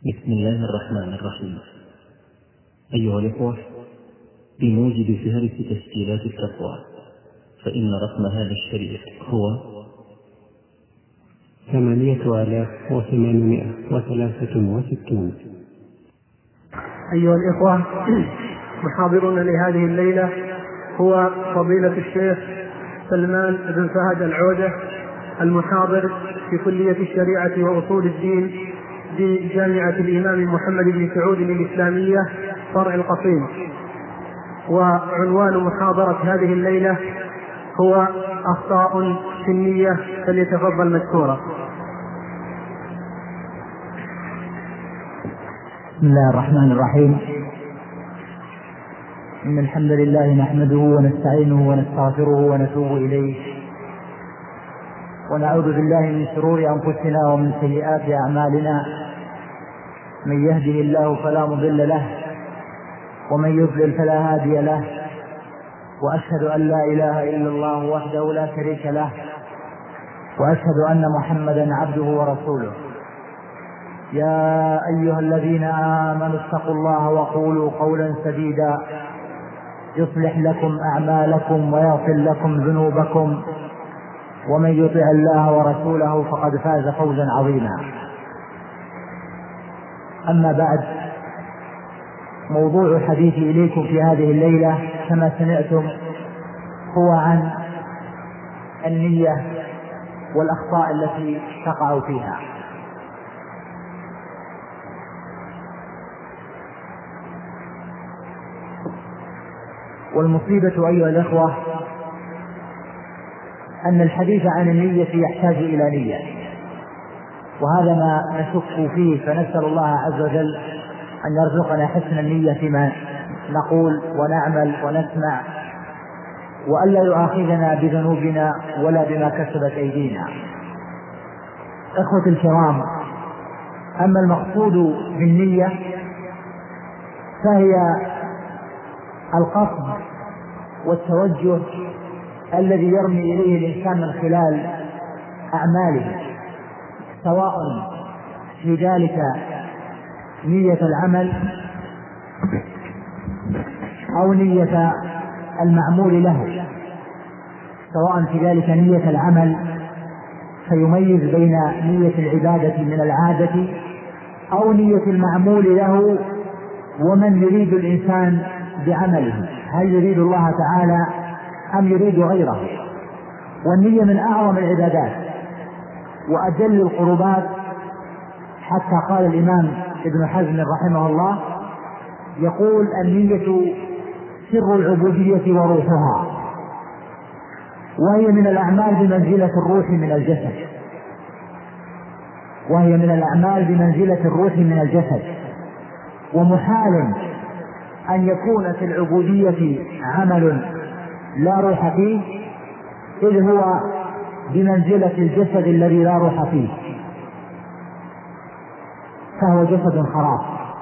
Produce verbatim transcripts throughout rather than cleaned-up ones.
بسم الله الرحمن الرحيم. أيها الإخوة، بموجب فهرس تسجيلات التقوى فإن رقم هذا الشريط هو ثمانية آلاف وثمانمائة وثلاثة وستون. أيها الإخوة، محاضرنا لهذه الليلة هو فضيلة الشيخ سلمان بن فهد العودة، المحاضر في كلية الشريعة وأصول الدين بجامعة الإمام محمد بن سعود الإسلامية فرع القصيم. وعنوان محاضرة هذه الليلة هو أخطاء في النية، فليتفضل مشكورا. بسم الله الرحمن الرحيم. إن الحمد لله نحمده ونستعينه ونستغفره ونتوب إليه، ونعوذ بالله من شرور أنفسنا ومن سيئات أعمالنا. من يهده الله فلا مضل له، ومن يضلل فلا هادي له، وأشهد أن لا إله إلا الله وحده لا شريك له، وأشهد أن محمدا عبده ورسوله. يا أيها الذين آمنوا اتقوا الله وقولوا قولا سديدا يصلح لكم أعمالكم ويغفر لكم ذنوبكم، ومن يطع الله ورسوله فقد فاز فوزا عظيما. أما بعد، موضوع حديثي إليكم في هذه الليلة كما سمعتم هو عن النية والأخطاء التي تقع فيها. والمصيبة أيها الأخوة أن الحديث عن النية يحتاج إلى نية، وهذا ما نشك فيه، فنسأل الله عز وجل أن يرزقنا حسن النية فيما نقول ونعمل ونسمع، وألا يؤاخذنا بذنوبنا ولا بما كسبت أيدينا. إخوتي الكرام، أما المقصود بالنية فهي القصد والتوجه الذي يرمي إليه الإنسان من خلال أعماله، سواء في ذلك نية العمل أو نية المعمول له، سواء في ذلك نية العمل فيميز بين نية العبادة من العادة أو نية المعمول له ومن يريد الإنسان بعمله، هل يريد الله تعالى أم يريد غيره. والنية من أعظم العبادات وأجل القربات، حتى قال الإمام ابن حزم رحمه الله يقول: النية سر العبودية وروحها، وهي من الأعمال بمنزلة الروح من الجسد وهي من الأعمال بمنزلة الروح من الجسد ومحال أن يكون في العبودية عمل لا روح فيه، إذ هو بمنزلة الجسد الذي لا روح فيه، فهو جسد خراب.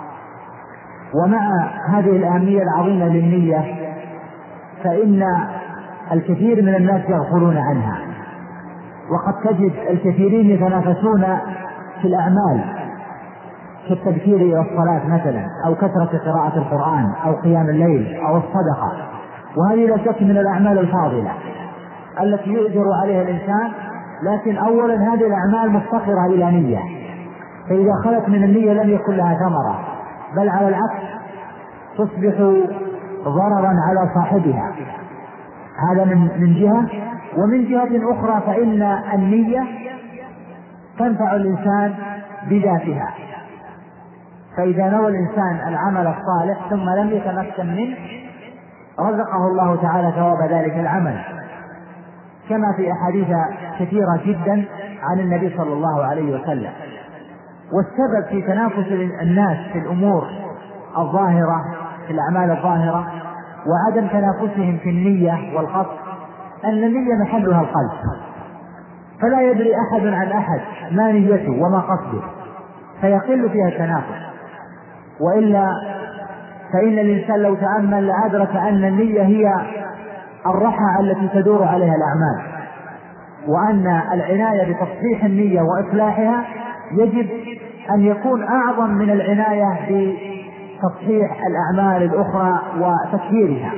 ومع هذه الأهمية العظيمة للنية فإن الكثير من الناس يغفلون عنها، وقد تجد الكثيرين يتنافسون في الأعمال كالتبكير إلى الصلاة مثلا، أو كثرة قراءة القرآن، أو قيام الليل، أو الصدقة، وهذه لا شك من الأعمال الفاضلة التي يؤجر عليها الإنسان. لكن أولا هذه الأعمال مفتقرة إلى نية، فإذا خلت من النية لم يكن لها ثمرة، بل على العكس تصبح ضررا على صاحبها. هذا من جهة. ومن جهة أخرى فإن النية تنفع الإنسان بذاتها، فإذا نوى الإنسان العمل الصالح ثم لم يتمكن منه رزقه الله تعالى ثواب ذلك العمل، كما في أحاديث كثيرة جدا عن النبي صلى الله عليه وسلم. والسبب في تنافس الناس في الأمور الظاهرة، في الأعمال الظاهرة، وعدم تنافسهم في النية والقصد، أن النية محلها القلب، فلا يدري أحد عن أحد ما نيته وما قصده، فيقل فيها التنافس. وإلا فإن الإنسان لو تأمل لأدرك أن النية هي الرحى التي تدور عليها الأعمال، وأن العناية بتصحيح النية وإصلاحها يجب أن يكون أعظم من العناية بتصحيح الأعمال الأخرى وتكفيرها.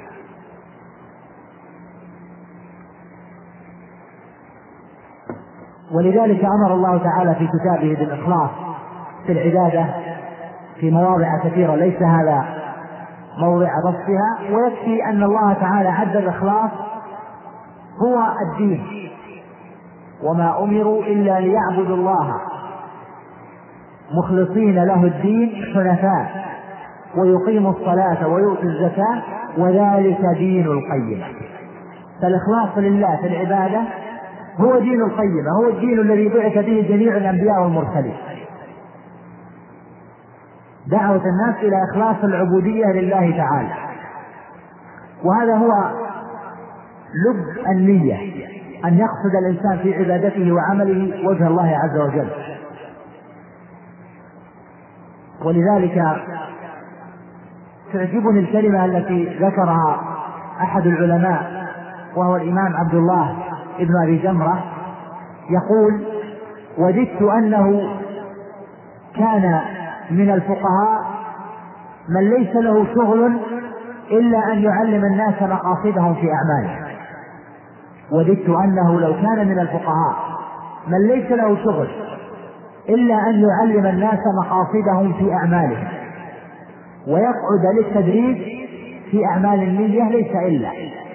ولذلك أمر الله تعالى في كتابه بالإخلاص في العبادة في مواضع كثيرة، ليس هذا موضع بسطها، ويكفي أن الله تعالى عد الإخلاص هو الدين: وما أمروا إلا ليعبدوا الله مخلصين له الدين حنفاء ويقيموا الصلاة ويؤتوا الزكاة وذلك دين القيمة. فالإخلاص لله في العبادة هو دين القيمة، هو الدين الذي بعث به جميع الأنبياء والمرسلين، دعوة الناس إلى إخلاص العبودية لله تعالى. وهذا هو لب النية، أن يقصد الإنسان في عبادته وعمله وجه الله عز وجل. ولذلك تعجبني الكلمة التي ذكرها أحد العلماء وهو الإمام عبد الله ابن أبي جمرة، يقول: وجدت أنه كان من الفقهاء من ليس له شغل إلا أن يعلم الناس مقاصدهم في أعماله. وجدت أنه لو كان من الفقهاء من ليس له شغل إلا أن يعلم الناس مقاصدهم في أعمالهم ويقعد للتدريب في أعمال النية ليس إلا.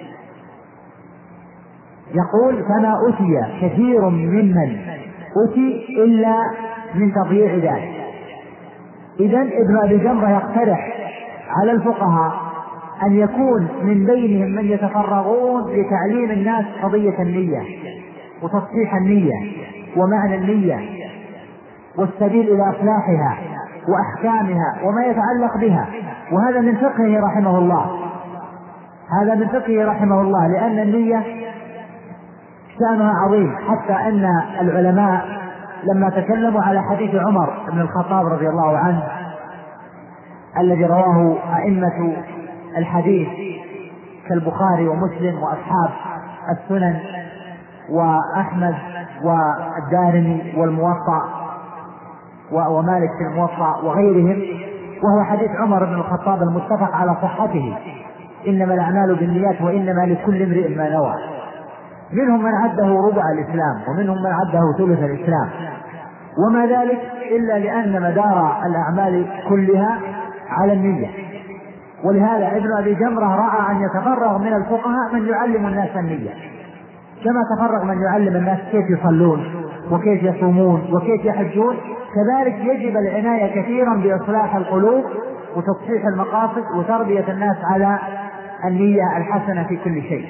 يقول: فما أتي كثير ممن أتي إلا من تضييع ذلك. إذن ابن أبي جمرة يقترح على الفقهاء أن يكون من بينهم من يتفرغون لتعليم الناس قضية النية وتصحيح النية ومعنى النية والسبيل إلى إصلاحها وأحكامها وما يتعلق بها. وهذا من فقهه رحمه الله، هذا من فقهه رحمه الله، لأن النية شأنها عظيم، حتى أن العلماء لما تكلموا على حديث عمر بن الخطاب رضي الله عنه الذي رواه أئمة الحديث كالبخاري ومسلم وأصحاب السنن وأحمد والدارمي والموطأ ومالك في الموطأ وغيرهم، وهو حديث عمر بن الخطاب المتفق على صحته: إنما الأعمال بالنيات وإنما لكل امرئ ما نوى. منهم من عده ربع الإسلام ومنهم من عده ثلث الإسلام، وما ذلك إلا لأن مدار الأعمال كلها على النية. ولهذا ابن أبي جمرة رأى أن يتفرغ من الفقهاء من يعلم الناس النية، كما تفرغ من يعلم الناس كيف يصلون وكيف يصومون وكيف يحجون، كذلك يجب العناية كثيرا بإصلاح القلوب وتصحيح المقاصد وتربية الناس على النية الحسنة في كل شيء.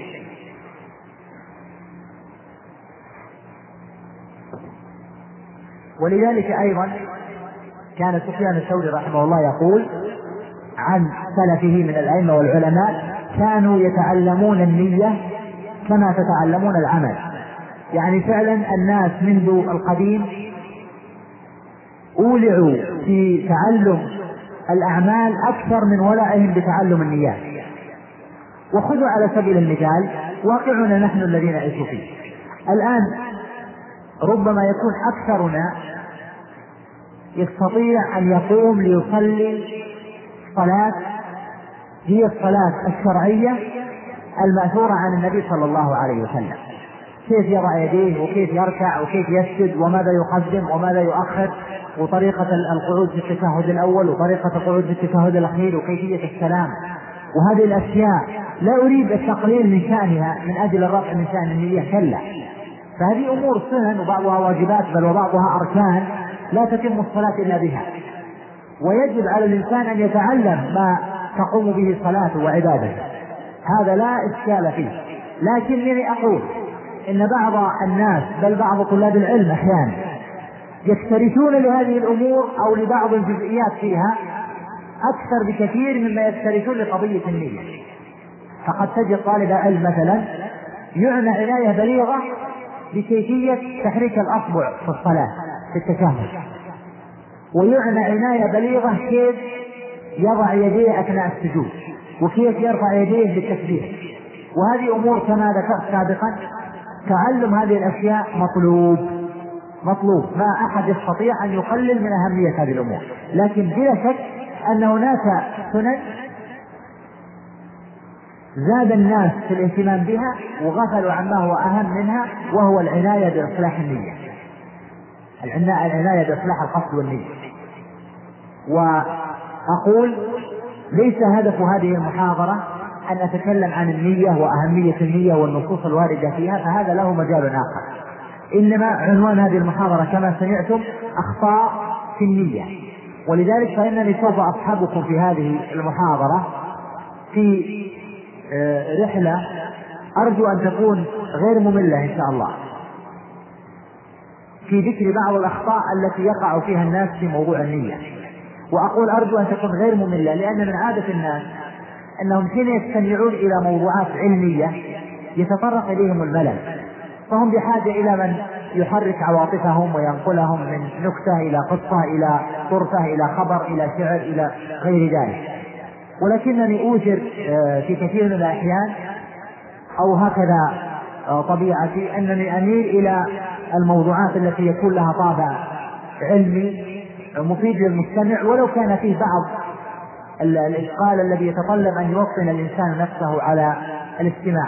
ولذلك أيضا كان سفيان الثوري رحمه الله يقول عن سلفه من الأئمة والعلماء: كانوا يتعلمون النية كما تتعلمون العمل. يعني فعلا الناس منذ القديم أولعوا في تعلم الأعمال أكثر من ولعهم بتعلم النيات. وخذوا على سبيل المثال واقعنا نحن الذين نعيش فيه الآن، ربما يكون أكثرنا يستطيع أن يقوم ليصلي صلاة هي الصلاة الشرعية المأثورة عن النبي صلى الله عليه وسلم، كيف يضع يديه وكيف يركع وكيف يسجد وماذا يقدم وماذا يؤخر، وطريقة القعود في التشهد الأول وطريقة القعود في التشهد الأخير وكيفية السلام. وهذه الأشياء لا أريد التقليل من شأنها من أجل الرفع من شأن النية، كلا، فهذه أمور سنن وبعضها واجبات بل وبعضها أركان لا تتم الصلاة إلا بها. ويجب على الإنسان أن يتعلم ما تقوم به صلاته وعبادته، هذا لا إشكال فيه. لكنني أقول إن بعض الناس بل بعض طلاب العلم أحيانا يكترثون لهذه الأمور أو لبعض الجزئيات فيها أكثر بكثير مما يكترثون لقضية النية. فقد تجد طالب علم مثلا يعنى عناية بليغة بكيفية تحريك الأصبع في الصلاة في التشهد، ويعنى عناية بليغة كيف يضع يديه أثناء السجود وكيف يرفع يديه بالتكبير. وهذه أمور كما ذكرت سابقا تعلم هذه الأشياء مطلوب مطلوب، ما أحد يستطيع أن يقلل من أهمية هذه الأمور، لكن بلا شك أن هناك سنن زاد الناس في الاهتمام بها وغفلوا عما هو أهم منها، وهو العناية بإصلاح النية، العناية بإصلاح القصد والنية. وأقول ليس هدف هذه المحاضرة أن أتكلم عن النية وأهمية النية والنصوص الواردة فيها، فهذا له مجال آخر، إنما عنوان هذه المحاضرة كما سمعتم أخطاء في النية. ولذلك فإنني سوف أصحبكم في هذه المحاضرة في رحلة أرجو أن تكون غير مملة إن شاء الله، في ذكر بعض الأخطاء التي يقع فيها الناس في موضوع النية. وأقول أرجو أن تكون غير مملة، لأن من عادة الناس أنهم حين يستمعون إلى موضوعات علمية يتطرق إليهم الملل، فهم بحاجة إلى من يحرك عواطفهم وينقلهم من نكتة إلى قصة إلى طرفة إلى خبر إلى شعر إلى غير ذلك. ولكنني أوجد في كثير من الأحيان أو هكذا طبيعتي أنني أميل إلى الموضوعات التي يكون لها طابع علمي مفيد للمستمع، ولو كان فيه بعض الإشغال الذي يتطلب أن يوطن الإنسان نفسه على الاستماع.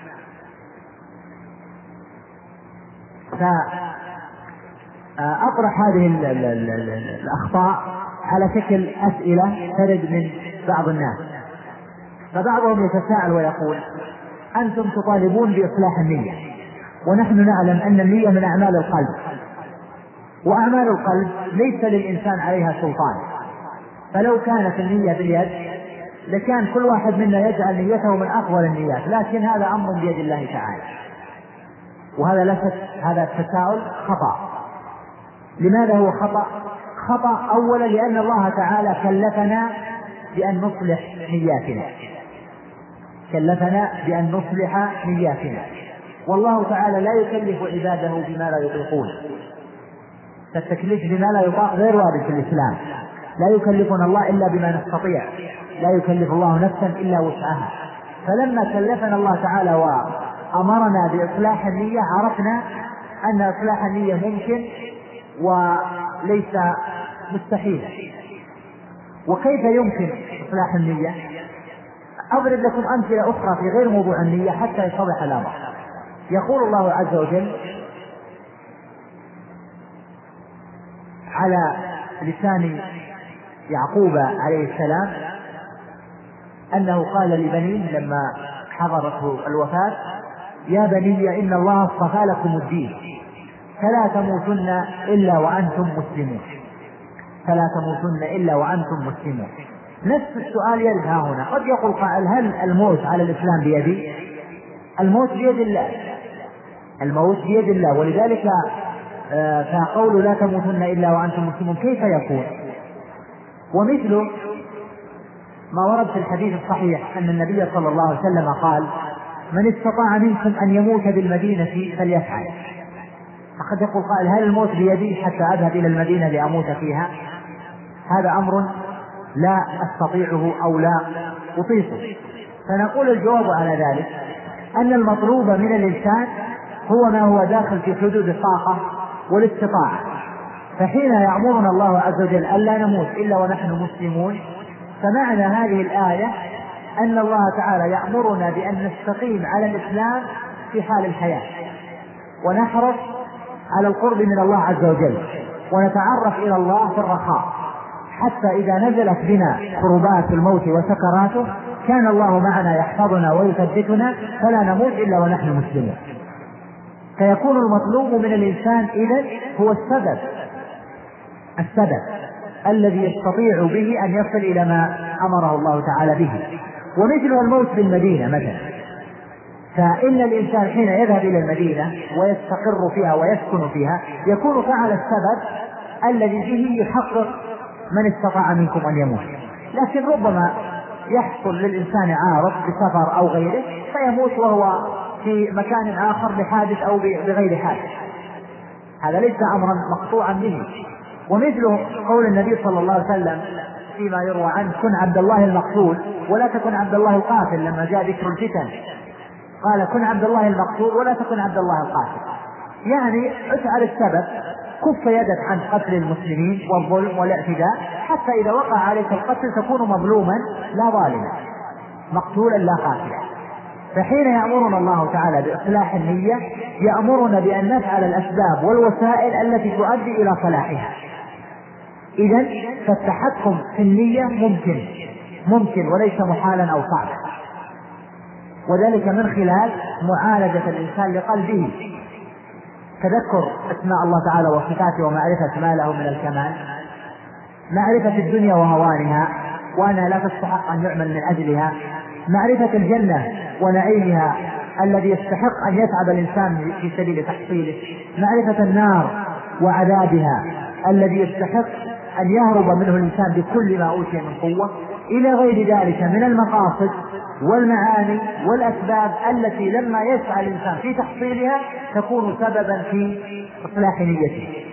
فأطرح هذه الأخطاء على شكل أسئلة ترد من بعض الناس. فبعضهم يتساءل ويقول: أنتم تطالبون بإصلاح النية، ونحن نعلم أن النية من أعمال القلب، وأعمال القلب ليس للإنسان عليها سلطان، فلو كانت النية باليد لكان كل واحد منا يجعل نيته من أفضل النيات، لكن هذا أمر بيد الله تعالى. وهذا لا شك هذا التساؤل خطأ. لماذا هو خطأ؟ خطأ أولا لأن الله تعالى كلفنا بأن نصلح نياتنا، كلفنا بأن نصلح نياتنا، والله تعالى لا يكلف عباده بما لا يطيقون، فالتكليف بما لا يطاق غير وارد في الإسلام، لا يكلفنا الله إلا بما نستطيع، لا يكلف الله نفسا إلا وسعها. فلما كلفنا الله تعالى وأمرنا بإصلاح النية عرفنا أن إصلاح النية ممكن وليس مستحيلا. وكيف يمكن إصلاح النية؟ أضرب لكم أمثلة أخرى في غير موضوع النية حتى يتضح الأمر. يقول الله عز وجل على لسان يعقوب عليه السلام أنه قال لبنيه لما حضرته الوفاة: يا بني إن الله اصطفى لكم الدين فلا تموتن إلا وأنتم مسلمون، فلا تموتن إلا وأنتم مسلمون. نفس السؤال يرد هنا. قد يقول قائل: هل الموت على الإسلام بيدي؟ الموت بيد الله، الموت بيد الله، ولذلك فقول لا تموتن إلا وأنتم مسلمون كيف يكون؟ ومثله ما ورد في الحديث الصحيح أن النبي صلى الله عليه وسلم قال: من استطاع منكم أن يموت بالمدينة فليفعل. فقد يقول قائل: هل الموت بيدي حتى أذهب إلى المدينة لأموت فيها؟ هذا أمر لا أستطيعه أو لا أطيقه. فنقول الجواب على ذلك أن المطلوب من الإنسان هو ما هو داخل في حدود الطاقة والاستطاعة. فحين يأمرنا الله عز وجل ألا نموت إلا ونحن مسلمون، فمعنى هذه الآية أن الله تعالى يأمرنا بأن نستقيم على الإسلام في حال الحياة، ونحرص على القرب من الله عز وجل، ونتعرف إلى الله في الرخاء، حتى إذا نزلت بنا كربات الموت وسكراته كان الله معنا يحفظنا ويثبتنا فلا نموت إلا ونحن مسلمون. فيكون المطلوب من الإنسان إذن هو السبب السبب الذي يستطيع به أن يصل إلى ما أمره الله تعالى به. ومثل الموت بالمدينة مثلا، فإن الإنسان حين يذهب إلى المدينة ويستقر فيها ويسكن فيها يكون فعل السبب الذي به يحقق من استطاع منكم أن يموت. لكن ربما يحصل للإنسان عارض بسفر أو غيره فيموت وهو في مكان آخر بحادث أو بغير حادث، هذا ليس أمرا مقطوعا به. ومثله قول النبي صلى الله عليه وسلم فيما يروى عنه: كن عبد الله المقتول ولا تكن عبد الله القاتل، لما جاء ذكر الفتن قال: كن عبد الله المقتول ولا تكن عبد الله القاتل. يعني افعل السبب كف يدك عن قتل المسلمين والظلم والاعتداء، حتى إذا وقع عليك القتل تكون مظلوما لا ظالما، مقتولا لا قاتلا. فحين يأمرنا الله تعالى بإصلاح النية يأمرنا بأن نفعل الأسباب والوسائل التي تؤدي إلى صلاحها. إذن فالتحكم في النية ممكن ممكن وليس محالا أو صعبا، وذلك من خلال معالجة الإنسان لقلبه، تذكر أسماء الله تعالى وصفاته ومعرفة ما له من الكمال، معرفة الدنيا وهوانها وأنها لا تستحق أن يعمل من أجلها، معرفة الجنة ونعيمها الذي يستحق أن يتعب الإنسان في سبيل تحصيله، معرفة النار وعذابها الذي يستحق أن يهرب منه الإنسان بكل ما أوتي من قوة، إلى غير ذلك من المقاصد والمعاني والأسباب التي لما يسعى الإنسان في تحصيلها تكون سببا في إصلاح نيته.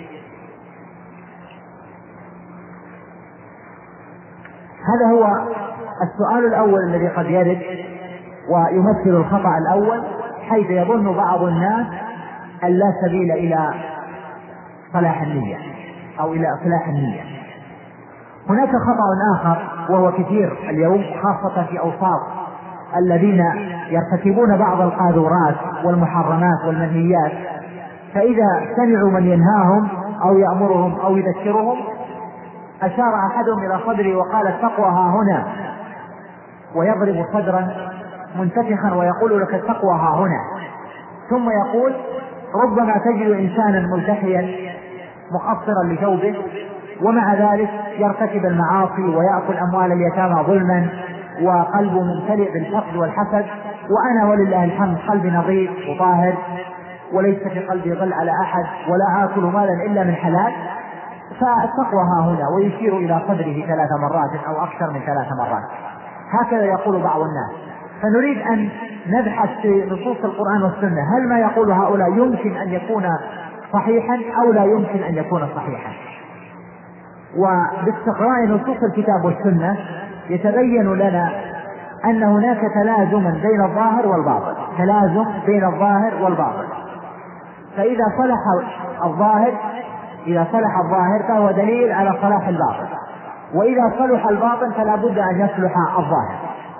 هذا هو السؤال الأول الذي قد يرد ويمثل الخطأ الأول، حيث يظن بعض الناس أن لا سبيل إلى صلاح النية أو إلى إصلاح النية. هناك خطأ آخر وهو كثير اليوم، خاصة في أوساط الذين يرتكبون بعض القاذورات والمحرمات والمنهيات، فإذا سمعوا من ينهاهم أو يأمرهم أو يذكرهم أشار أحدهم إلى صدره وقال التقوى ها هنا، ويضرب صدرا منتفخا ويقول لك التقوى ها هنا، ثم يقول ربما تجد إنسانا ملتحيا مقصرا لثوبه ومع ذلك يرتكب المعاصي ويأكل أموال اليتامى ظلما وقلبه ممتلئ بالحقد والحسد، وأنا ولله الحمد قلبي نظيف وطاهر وليس في قلبي غل على أحد ولا آكل مالا إلا من حلال، فالتقوى ها هنا، ويشير إلى صدره ثلاث مرات أو أكثر من ثلاث مرات. هكذا يقول بعض الناس. فنريد أن نبحث في نصوص القرآن والسنة هل ما يقول هؤلاء يمكن أن يكون صحيحا أو لا يمكن أن يكون صحيحا. وباستقراء نصوص الكتاب والسنة يتبين لنا أن هناك تلازما بين الظاهر والباطن، تلازم بين الظاهر والباطن. فإذا صلح الظاهر إذا صلح الظاهر فهو دليل على صلاح الباطن، وإذا صلح الباطن فلا بد أن يصلح الظاهر.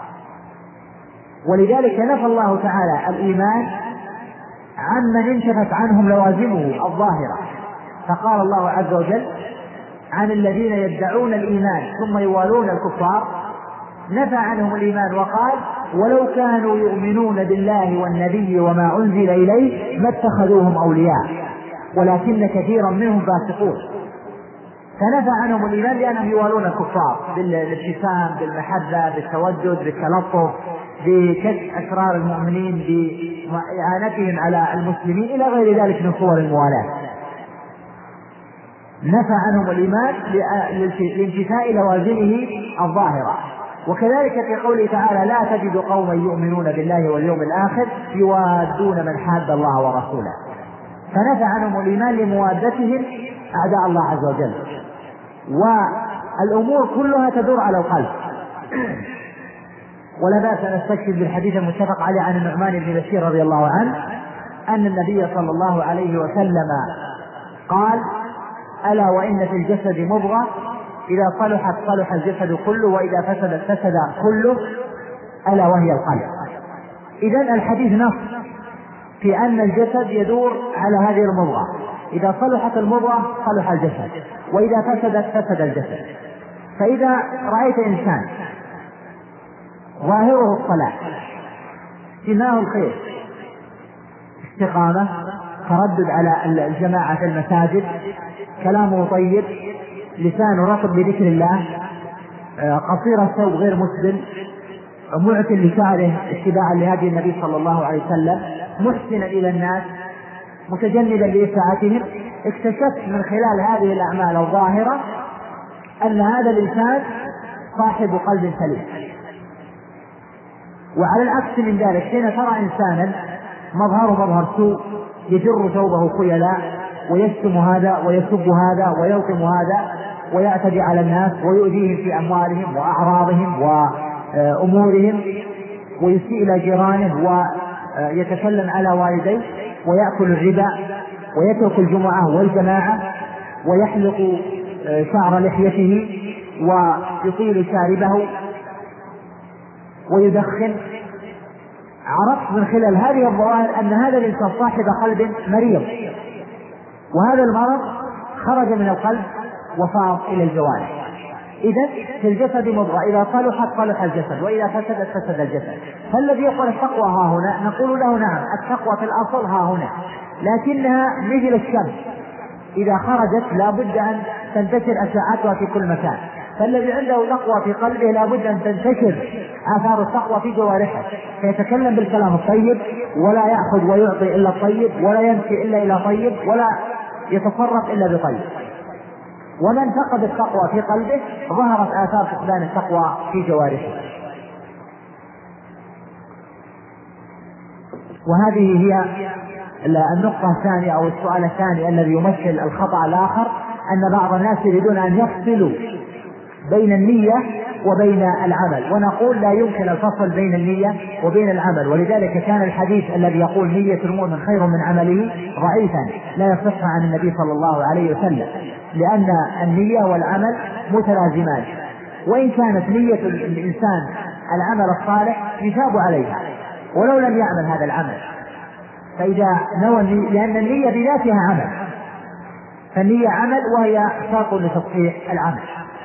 ولذلك نفى الله تعالى الإيمان عمن انتفت عنهم لوازمه الظاهرة، فقال الله عز وجل عن الذين يدعون الإيمان ثم يوالون الكفار، نفى عنهم الإيمان وقال ولو كانوا يؤمنون بالله والنبي وما أنزل إليه ما اتخذوهم أولياء ولكن كثيرا منهم فاسقون. فنفى عنهم الإيمان لأنهم يوالون الكفار بالابتسام بالمحبة بالتودد بالتلطف بكشف أسرار المؤمنين بإعانتهم على المسلمين إلى غير ذلك من صور الموالاة. نفى عنهم الإيمان لانتفاء لوازمه الظاهرة. وكذلك في قوله تعالى لا تجد قوما يؤمنون بالله واليوم الآخر يوادون من حاد الله ورسوله، فنفى عنهم الإيمان لموادتهم أعداء الله عز وجل. والأمور كلها تدور على القلب. ولا بأس أن نستشهد بالحديث المتفق عليه عن النعمان بن بشير رضي الله عنه أن النبي صلى الله عليه وسلم قال ألا وإن في الجسد مضغة إذا صلحت صلح الجسد كله وإذا فسدت فسد كله ألا وهي القلب. إذن الحديث نص في أن الجسد يدور على هذه المضغة، إذا صلحت المضغة صلح الجسد وإذا فسدت فسد الجسد. فإذا رأيت إنسان ظاهره الصلاح سماه الخير استقامة تردد على الجماعة في المساجد كلامه طيب لسانه رطب بذكر الله قصير الثوب غير مسبل معتل لشعره اتباعا لهدي النبي صلى الله عليه وسلم محسنا إلى الناس متجنبا لإساءتهم، اكتشفت من خلال هذه الأعمال الظاهرة أن هذا الإنسان صاحب قلب سليم. وعلى العكس من ذلك حين ترى إنسانا مظهره مظهر سوء يجر ثوبه خيلاء ويشتم هذا ويسب هذا ويلطم هذا ويعتدي على الناس ويؤذيهم في أموالهم وأعراضهم وأمورهم ويسيء إلى جيرانه ويتكلم على والديه ويأكل الربا ويترك الجمعة والجماعة ويحلق شعر لحيته ويطيل شاربه ويدخن، عرفت من خلال هذه الظواهر أن هذا الإنسان صاحب قلب مريض، وهذا المرض خرج من القلب وصار إلى الجوارح. إذن في الجسد مضغة، إذا صلحت صلح الجسد، وإذا فسدت فسد الجسد. فالذي يقول التقوى ها هنا نقول له نعم، التقوى في الأصل ها هنا، لكنها مثل الشمس إذا خرجت لا بد أن تنتشر أشعتها في كل مكان. فالذي عنده تقوى في قلبه لا بد أن تنتشر آثار التقوى في جوارحه، فيتكلم بالكلام الطيب ولا يأخذ ويعطي إلا الطيب، ولا يمشي إلا إلى طيب، ولا يتصرف إلا بطيب. ومن فقد التقوى في قلبه ظهرت آثار فقدان التقوى في جوارحه. وهذه هي النقطة الثانية أو السؤال الثاني الذي يمثل الخطأ الآخر، أن بعض الناس يريدون أن يفصلوا بين النية وبين العمل، ونقول لا يمكن الفصل بين النية وبين العمل. ولذلك كان الحديث الذي يقول نية المؤمن خير من عمله ضعيفا، لا يصح عن النبي صلى الله عليه وسلم، لأن النية والعمل متلازمان، وإن كانت نية الإنسان العمل الصالح يثاب عليها ولو لم يعمل هذا العمل. فإذا نوى النية، لأن النية بذاتها عمل، فالنية عمل وهي شرط لتصحيح العمل.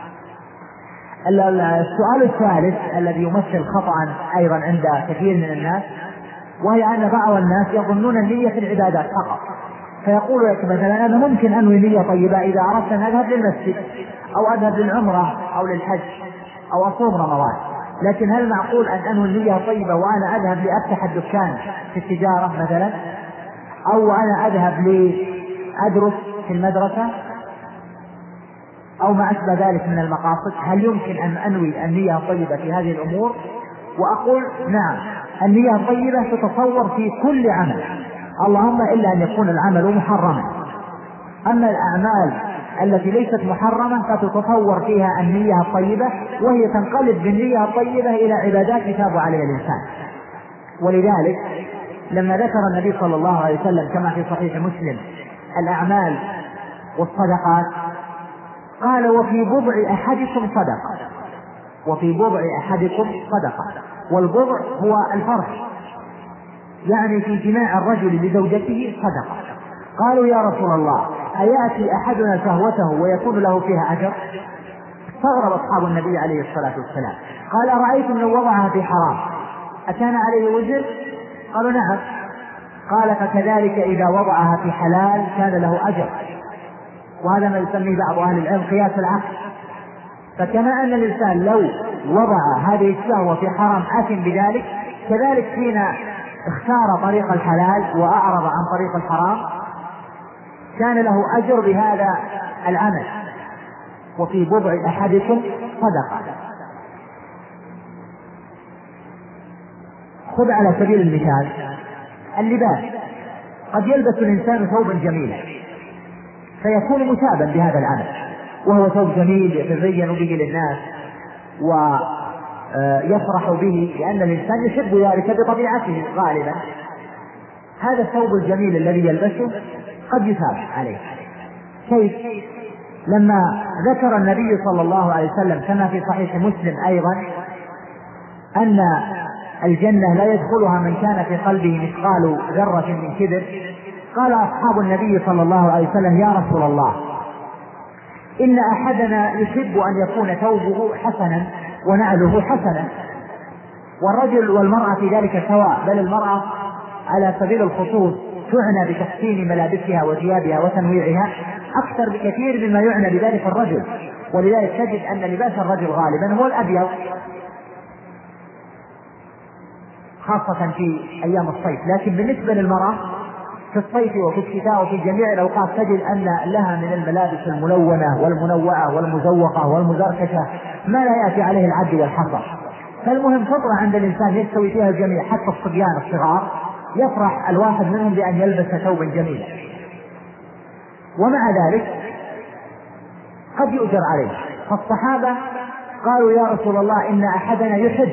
السؤال الثالث الذي يمثل خطأ أيضا عند كثير من الناس، وهي أن بعض الناس يظنون النية في العبادات فقط، فيقول لك مثلا أنا ممكن أنوي نية طيبة إذا أردت أن أذهب للمسجد أو أذهب للعمرة أو للحج أو أصوم رمضان، لكن هل معقول أن أنوي النية طيبة وأنا أذهب لأفتح الدكان في التجارة مثلا، أو أنا أذهب لأدرس في المدرسة أو ما أشبه ذلك من المقاصد؟ هل يمكن أن أنوي النية الطيبة في هذه الأمور؟ وأقول نعم، النية الطيبة تتصور في كل عمل، اللهم إلا أن يكون العمل محرما. أما الأعمال التي ليست محرمة فتتصور فيها النية الطيبة، وهي تنقلب بالنية الطيبة إلى عبادات يثاب عليها الإنسان. ولذلك لما ذكر النبي صلى الله عليه وسلم كما في صحيح مسلم الأعمال والصدقات، قال وفي بضع أحدكم صدقة، وفي بضع أحدكم صدقة. والبضع هو الفرح، يعني في جماع الرجل لزوجته صدقة. قالوا يا رسول الله أيأتي أحدنا شهوته ويكون له فيها أجر؟ استغرب أصحاب النبي عليه الصلاة والسلام، قال أرأيتم لو وضعها في حرام أكان عليه وزر؟ قالوا نعم. قال فكذلك إذا وضعها في حلال كان له أجر. وهذا ما يسميه بعض أهل العلم قياس العقل. فكما أن الإنسان لو وضع هذه الشهوة في حرام آثم بذلك، كذلك حين اختار طريق الحلال وأعرض عن طريق الحرام كان له أجر بهذا العمل. وفي بضع أحدكم صدقة. خذ على سبيل المثال اللباس، قد يلبس الإنسان ثوبا جميلا فيكون مثابا بهذا العمل، وهو ثوب جميل يتزين به للناس ويفرح به، لأن الإنسان يحب ذلك بطبيعته غالبا. هذا الثوب الجميل الذي يلبسه قد يثاب عليه. كيف؟ لما ذكر النبي صلى الله عليه وسلم كما في صحيح مسلم أيضا أن الجنة لا يدخلها من كان في قلبه مثقال ذرة من كبر، قال أصحاب النبي صلى الله عليه وسلم يا رسول الله إن أحدنا يحب أن يكون ثوبه حسنا ونعله حسنا، والرجل والمرأة في ذلك سواء، بل المرأة على سبيل الخصوص تعنى بتحسين ملابسها وثيابها وتنويعها أكثر بكثير مما يعنى بذلك الرجل. ولذلك تجد أن لباس الرجل غالبا هو الأبيض خاصة في أيام الصيف، لكن بالنسبة للمرأة في الصيف وفي الشتاء وفي جميع الأوقات تجد أن لها من الملابس الملونة والمنوعة والمزوقة والمزركشة ما لا يأتي عليه العد والحصر. فالمهم فطرة عند الإنسان يستوي فيها الجميع، حتى الصبيان الصغار يفرح الواحد منهم بأن يلبس ثوبا جميلا، ومع ذلك قد يؤجر عليه. فالصحابة قالوا يا رسول الله إن أحدنا يحب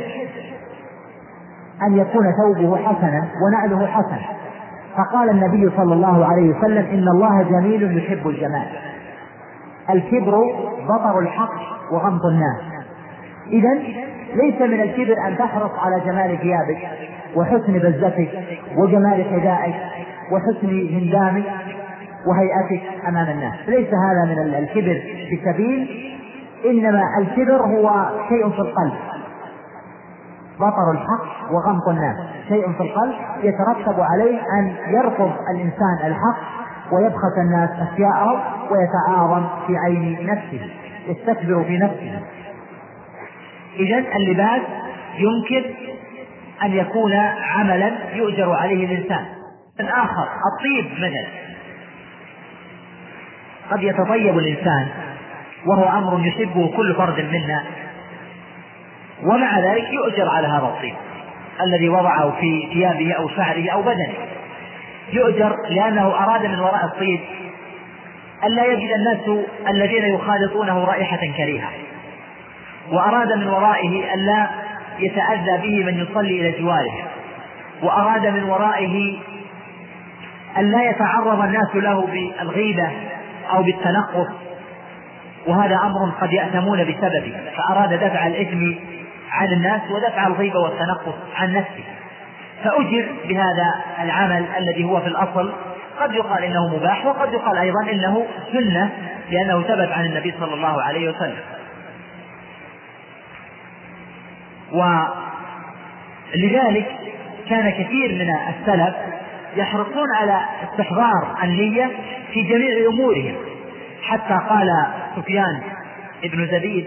أن يكون ثوبه حسنا ونعله حسنا، فقال النبي صلى الله عليه وسلم إن الله جميل يحب الجمال. الكبر بطر الحق وغمط الناس. إذن ليس من الكبر أن تحرص على جمال ثيابك وحسن بزتك وجمال حذائك وحسن هندامك وهيئتك أمام الناس، ليس هذا من الكبر بسبيل، إنما الكبر هو شيء في القلب، بطر الحق وغمط الناس، شيء في القلب يترتب عليه أن يرفض الإنسان الحق ويبخس الناس أشياءهم ويتعاظم في عين نفسه، يستكبر في نفسه. إذن اللباس يمكن أن يكون عملا يؤجر عليه الإنسان. الآخر الطيب مثلا، قد يتطيب الإنسان وهو أمر يحبه كل فرد منا، ومع ذلك يؤجر على هذا الطيب الذي وضعه في ثيابه أو شعره أو بدنه، يؤجر لأنه أراد من وراء الطيب ألا يجد الناس الذين يخالطونه رائحة كريهة، وأراد من ورائه ألا يتأذى به من يصلي إلى جواره، وأراد من ورائه ألا يتعرض الناس له بالغيبة أو بالتنقص، وهذا أمر قد يأثمون بسببه، فأراد دفع الإثم عن الناس ودفع الغيبة والتنقص عن نفسه، فأجر بهذا العمل الذي هو في الأصل قد يقال إنه مباح، وقد يقال أيضا إنه سنة لأنه ثبت عن النبي صلى الله عليه وسلم. ولذلك كان كثير من السلف يحرصون على استحضار النية في جميع أمورهم، حتى قال سفيان ابن زبيد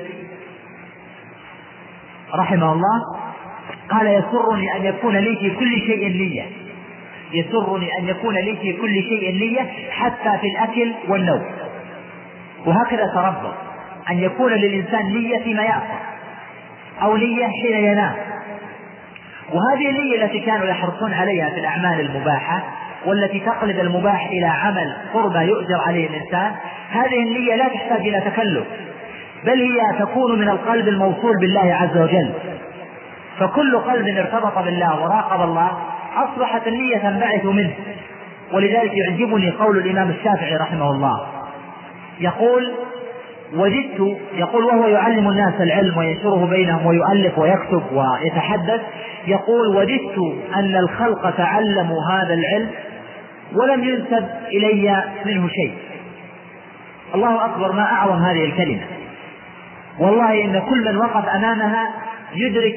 رحمه الله قال: يسرني أن يكون لي في كل شيء نية، يسرني أن يكون لي في كل شيء نية حتى في الأكل والنوم. وهكذا تربط أن يكون للإنسان نية فيما يأكل أو نية حين ينام. وهذه النية التي كانوا يحرصون عليها في الأعمال المباحة والتي تقلب المباح إلى عمل قربة يؤجر عليه الإنسان، هذه النية لا تحتاج إلى تكلف، بل هي تكون من القلب الموصول بالله عز وجل. فكل قلب ارتبط بالله وراقب الله أصبحت النية تنبعث منه. ولذلك يعجبني قول الإمام الشافعي رحمه الله، يقول: وجدت، يقول وهو يعلم الناس العلم وينشره بينهم ويؤلف ويكتب ويتحدث، يقول: وجدت أن الخلق تعلموا هذا العلم ولم ينسب إلي منه شيء. الله أكبر، ما أعظم هذه الكلمة! والله إن كل من وقف أمامها يدرك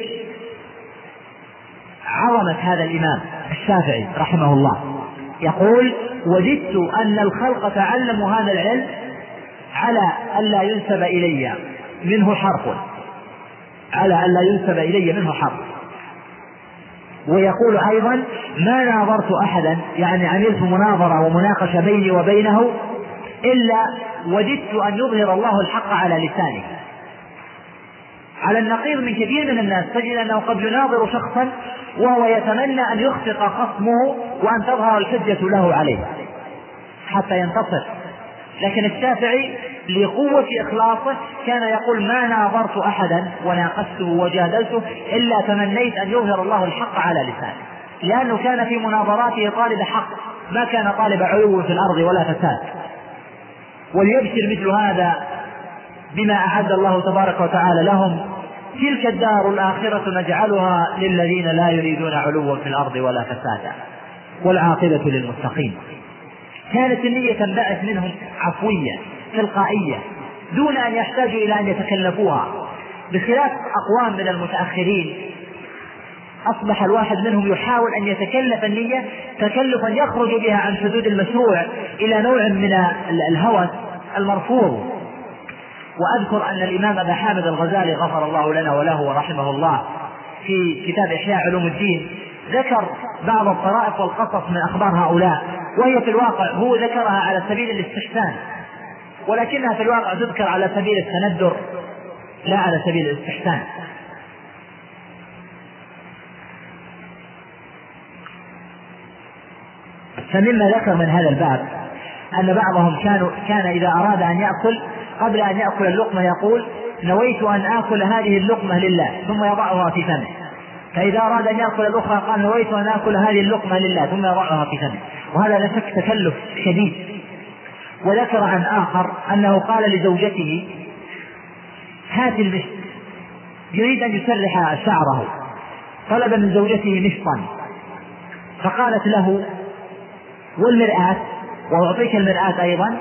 عظمة هذا الإمام الشافعي رحمه الله. يقول: وجدت أن الخلق تعلموا هذا العلم على ألا ينسب إلي منه حرف، على ألا ينسب إلي منه حرف. ويقول أيضا: ما ناظرت أحدا، يعني عملت مناظرة ومناقشة بيني وبينه، إلا وجدت أن يظهر الله الحق على لسانه. على النقيض من كثير من الناس تجد أنه قد يناظر شخصا وهو يتمنى أن يخفق خصمه وأن تظهر الحجة له عليه حتى ينتصر. لكن الشافعي لقوة إخلاصه كان يقول: ما ناظرت أحدا وناقشته وجادلته إلا تمنيت أن يظهر الله الحق على لسانه، لأنه كان في مناظراته طالب حق، ما كان طالب علو في الأرض ولا فساد. وليبشر مثل هذا بما أعد الله تبارك وتعالى لهم: تلك الدار الآخرة نجعلها للذين لا يريدون علوا في الأرض ولا فسادا والعاقبة للمتقين. كانت النية تنبعث منهم عفوية تلقائية دون أن يحتاجوا إلى أن يتكلفوها، بخلاف أقوام من المتأخرين أصبح الواحد منهم يحاول أن يتكلف النية تكلفا يخرج بها عن حدود المشروع إلى نوع من الهوس المرفوض. وأذكر أن الإمام أبا حامد الغزالي غفر الله لنا وله ورحمه الله في كتاب إحياء علوم الدين ذكر بعض الطرائف والقصص من أخبار هؤلاء، وهي في الواقع هو ذكرها على سبيل الاستحسان، ولكنها في الواقع تذكر على سبيل التندر لا على سبيل الاستحسان. فمما ذكر من هذا الباب أن بعضهم كانوا كان إذا أراد أن يأكل قبل أن يأكل اللقمة يقول: نويت أن آكل هذه اللقمة لله، ثم يضعها في فمه. فإذا أراد أن يأكل الأخرى قال: نويت أن آكل هذه اللقمة لله، ثم يضعها في فمه. وهذا لا شك تكلف شديد. وذكر عن آخر أنه قال لزوجته هات المشط، يريد أن يسرح شعره، طلب من زوجته مشطا، فقالت له والمرآة، وأعطيك المرآة أيضا،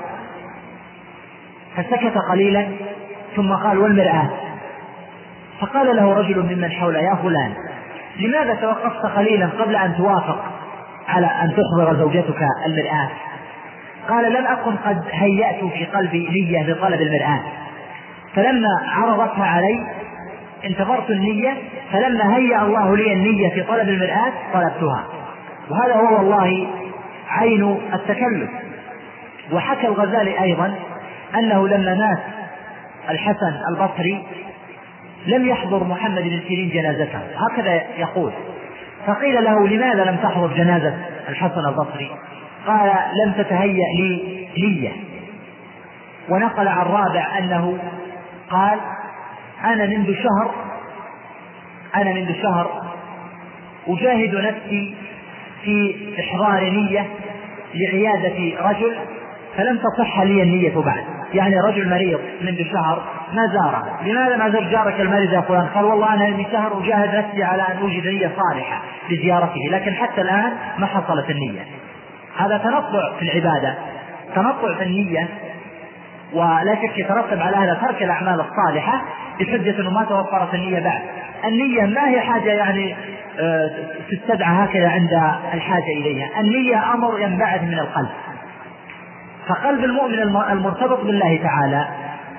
فسكت قليلا ثم قال والمرآة، فقال له رجل ممن حوله يا فلان لماذا توقفت قليلا قبل أن توافق على أن تخبر زوجتك المرآة؟ قال لم أكن قد هيأت في قلبي نية لطلب المرآة، فلما عرضتها علي انتظرت النية، فلما هيأ الله لي النية في طلب المرآة طلبتها. وهذا هو والله عين التكلف. وحكى الغزالي أيضا أنه لما مات الحسن البصري لم يحضر محمد بن سيرين جنازته، هكذا يقول، فقيل له لماذا لم تحضر جنازة الحسن البصري؟ قال لم تتهيأ لي نية. ونقل عن رابع أنه قال أنا منذ شهر أنا منذ شهر أجاهد نفسي في إحضار نية لعيادة رجل فلم تصح لي النية بعد، يعني رجل مريض منذ شهر ما زاره، لماذا ما زر جارك المريض يا فلان؟ قال والله أنا من شهر أجاهد نفسي على أن أوجد نية صالحة لزيارته، لكن حتى الآن ما حصلت النية. هذا تنطع في العبادة، تنطع في النية، ولا شك يترتب على هذا ترك الأعمال الصالحة بحجة أنه ما توفرت النية بعد. النية ما هي حاجة يعني تستدعى هكذا عند الحاجة إليها، النية أمر ينبعث من القلب، فقلب المؤمن المرتبط بالله تعالى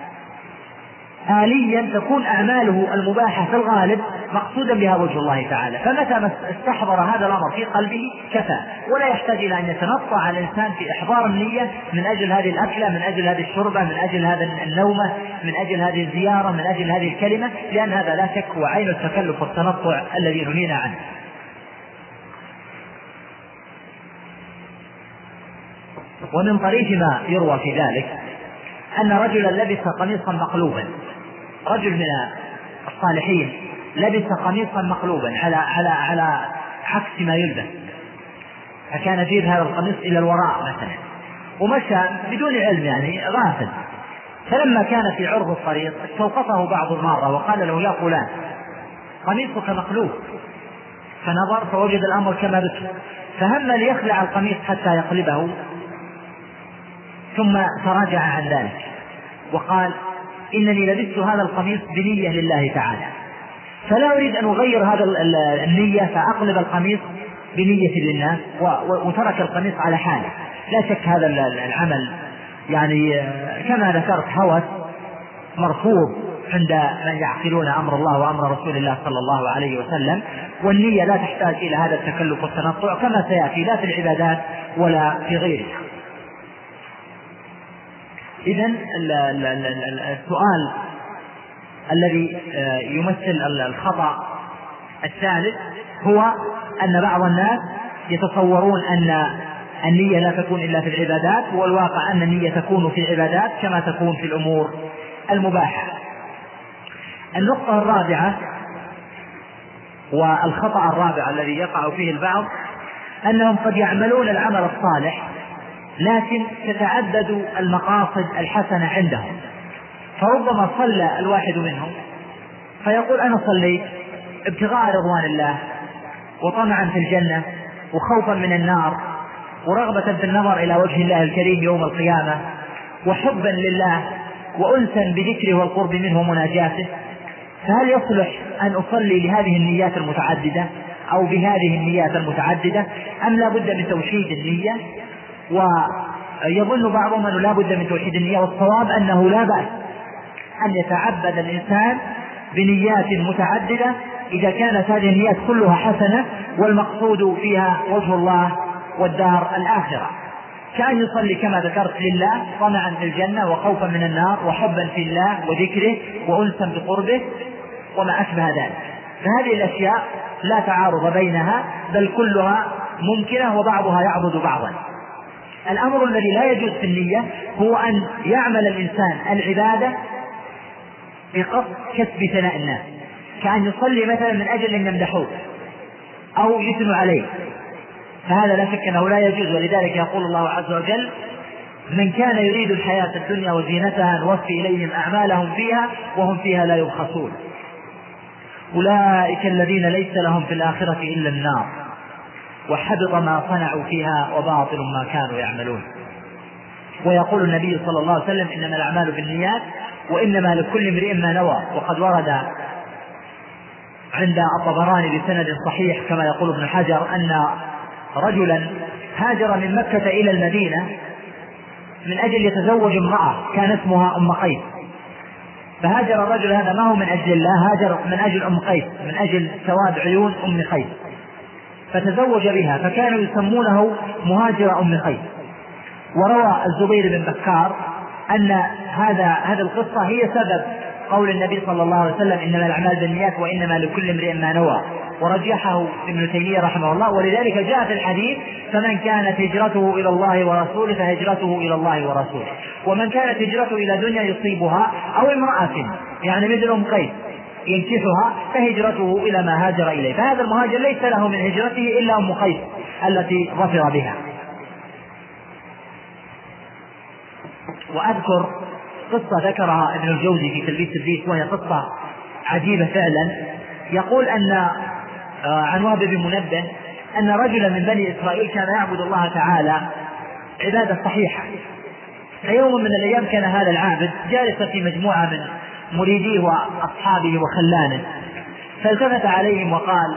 آليا تكون أعماله المباحة في الغالب مقصودا بها وجه الله تعالى، فمتى استحضر هذا الأمر في قلبه كفى، ولا يحتاج إلى أن يتنطع الإنسان في إحضار النية من أجل هذه الأكلة، من أجل هذه الشربة، من أجل هذا النومة، من أجل هذه الزيارة، من أجل هذه الكلمة، لأن هذا لا شك هو عين التكلف والتنطع الذي نهينا عنه. ومن طريق ما يروى في ذلك أن رجلا لبس قميصا مقلوبا، رجل من الصالحين لبس قميصا مقلوبا على على على عكس ما يلبس، فكان جيب هذا القميص إلى الوراء مثلا، ومشى بدون علم يعني غافل، فلما كان في عرض الطريق استوقفه بعض المارة وقال له يا فلان قميصك مقلوب، فنظر فوجد الأمر كما ذكر، فهم ليخلع القميص حتى يقلبه، ثم تراجع عن ذلك وقال إنني لبست هذا القميص بنية لله تعالى، فلا أريد أن أغير هذا النية فأقلب القميص بنية للناس، وترك القميص على حاله. لا شك هذا العمل يعني كما ذكرت هوس مرفوض عند من يعقلون أمر الله وأمر رسول الله صلى الله عليه وسلم، والنية لا تحتاج إلى هذا التكلف والتنطع كما سيأتي لا في العبادات ولا في غيرها. إذن السؤال الذي يمثل الخطأ الثالث هو أن بعض الناس يتصورون أن النية لا تكون إلا في العبادات، والواقع أن النية تكون في العبادات كما تكون في الأمور المباحة. النقطة الرابعة والخطأ الرابع الذي يقع فيه البعض أنهم قد يعملون العمل الصالح لكن تتعدد المقاصد الحسنة عندهم، فربما صلى الواحد منهم فيقول أنا صليت ابتغاء رضوان الله وطمعا في الجنة وخوفا من النار ورغبة في النظر إلى وجه الله الكريم يوم القيامة وحبا لله وأنسا بذكره والقرب منه ومناجاته، فهل يصلح أن أصلي لهذه النيات المتعددة أو بهذه النيات المتعددة أم لا بد من توحيد النية؟ ويظن بعضهم أنه لا بد من توحيد النية، والصواب أنه لا بأس أن يتعبد الإنسان بنيات متعددة إذا كانت هذه النيات كلها حسنة والمقصود فيها وجه الله والدار الآخرة، كأن يصلي كما ذكرت لله طمعا في الجنة وخوفا من النار وحبا في الله وذكره وأنسا بقربه وما أشبه ذلك. فهذه الأشياء لا تعارض بينها بل كلها ممكنة وبعضها يعبد بعضا. الأمر الذي لا يجوز في النية هو أن يعمل الإنسان العبادة بقصد كسب ثناء الناس، كأن يصلي مثلا من أجل أن يمدحوه أو يثنوا عليه، فهذا لا شك أنه لا يجوز. ولذلك يقول الله عز وجل من كان يريد الحياة الدنيا وزينتها نوفي إليهم أعمالهم فيها وهم فيها لا يبخسون أولئك الذين ليس لهم في الآخرة إلا النار وحبط ما صنعوا فيها وباطل ما كانوا يعملون. ويقول النبي صلى الله عليه وسلم إنما الأعمال بالنيات وإنما لكل امرئ ما نوى. وقد ورد عند الطبراني بسند صحيح كما يقول ابن حجر أن رجلا هاجر من مكة إلى المدينة من أجل يتزوج امرأة كان اسمها أم قيس. فهاجر الرجل هذا ما هو من أجل الله، هاجر من أجل أم قيس، من أجل سواد عيون أم قيس، فتزوج بها فكانوا يسمونه مهاجر أم قيس. وروى الزبير بن بكار أن هذا هذه القصة هي سبب قول النبي صلى الله عليه وسلم إنما الأعمال بالنيات وإنما لكل امرئ ما نوى، ورجحه ابن تيمية رحمه الله. ولذلك جاء في الحديث فمن كانت هجرته إلى الله ورسوله فهجرته إلى الله ورسوله، ومن كانت هجرته إلى دنيا يصيبها أو امرأة يعني مثل أم قيس ينكحها فهجرته إلى ما هاجر إليه. فهذا المهاجر ليس له من هجرته إلا أم قيس التي ظفر بها. وأذكر قصة ذكرها ابن الجوزي في تلبيس إبليس وهي قصة عجيبة فعلا. يقول أن عن وهب بن منبه أن رجلا من بني إسرائيل كان يعبد الله تعالى عبادة صحيحة. فيوم من الأيام كان هذا العابد جالسا في مجموعة من مريديه وأصحابه وخلانه، فالتفت عليهم وقال: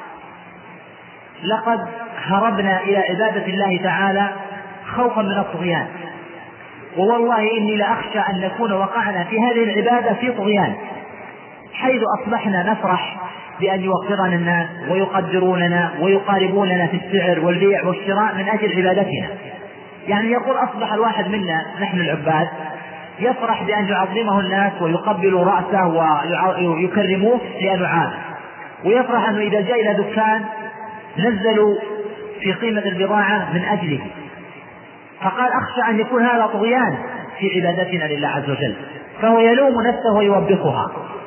لقد هربنا إلى عبادة الله تعالى خوفا من الطغيان، ووالله إني لأخشى أن نكون وقعنا في هذه العبادة في طغيان، حيث أصبحنا نفرح بأن يوقرنا الناس ويقدروننا ويقاربوننا في السعر والبيع والشراء من أجل عبادتنا. يعني يقول أصبح الواحد منا نحن العباد يفرح بأن يعظمه الناس ويقبلوا رأسه ويكرموه لأنه عابد، ويفرح أنه إذا جاء إلى دكان نزلوا في قيمة البضاعة من أجله. فقال: أخشى أن يكون هذا طغيان في عبادتنا لله عز وجل. فهو يلوم نفسه ويوبخها.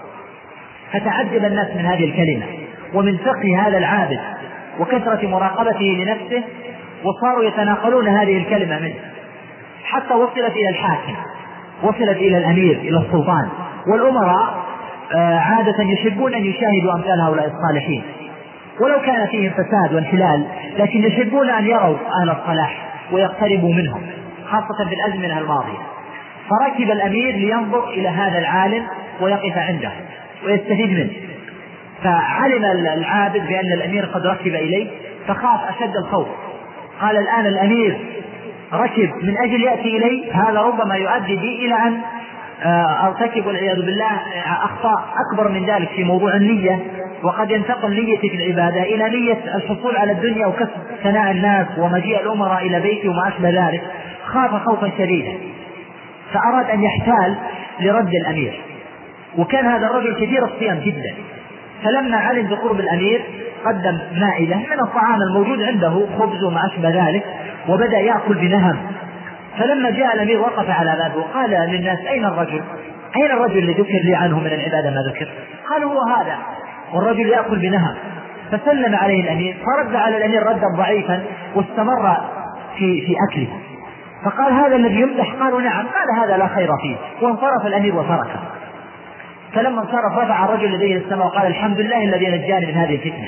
فتعجب الناس من هذه الكلمة ومن فقه هذا العابد وكثرة مراقبته لنفسه، وصاروا يتناقلون هذه الكلمة منه، حتى وصلت إلى الحاكم، وصلت إلى الأمير، إلى السلطان. والأمراء عادة يحبون أن يشاهدوا أمثال هؤلاء الصالحين ولو كان فيهم فساد وانحلال، لكن يحبون أن يروا أهل الصلاح ويقتربوا منهم، خاصة في الأزمنة الماضية. فركب الأمير لينظر إلى هذا العالم ويقف عنده ويستفيد منه. فعلم العابد بأن الأمير قد ركب إليه فخاف أشد الخوف. قال: الآن الأمير ركب من أجل يأتي إلي، هذا ربما يؤدي بي إلى أن أرتكب والعياذ بالله أخطاء أكبر من ذلك في موضوع النية، وقد ينتقل نيتي في العبادة إلى نية الحصول على الدنيا وكسب ثناء الناس ومجيء الأمراء إلى بيتي وما أشبه ذلك. خاف خوفا شديدا فأراد أن يحتال لرد الأمير، وكان هذا الرجل كثير الصيام جدا. فلما علم بقرب الأمير قدم مائدة من الطعام الموجود عنده، خبز وما أشبه ذلك، وبدأ يأكل بنهم. فلما جاء الأمير وقف على بابه وقال للناس: أين الرجل؟ أين الرجل اللي ذكر لي عنه من العبادة ما ذكر؟ قالوا: هو هذا. والرجل يأكل بنهم. فسلم عليه الأمير فرد على الأمير ردا ضعيفا واستمر في في أكله. فقال: هذا الذي يمدح؟ قالوا: نعم. قال: هذا لا خير فيه. وانصرف الأمير وتركه. فلما انصرف رفع الرجل يديه السماء وقال: الحمد لله الذي نجاني من هذه الفتنة.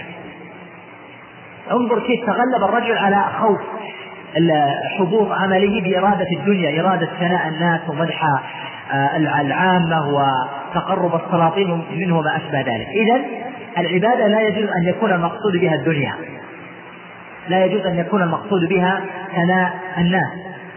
انظر كيف تغلب الرجل على خوف حظوظ عمله بإرادة الدنيا، إرادة ثناء الناس ومدح العامة وتقرب السلاطين منه وما أشبه ذلك. إذن العبادة لا يجوز أن يكون المقصود بها الدنيا، لا يجوز أن يكون المقصود بها ثناء الناس،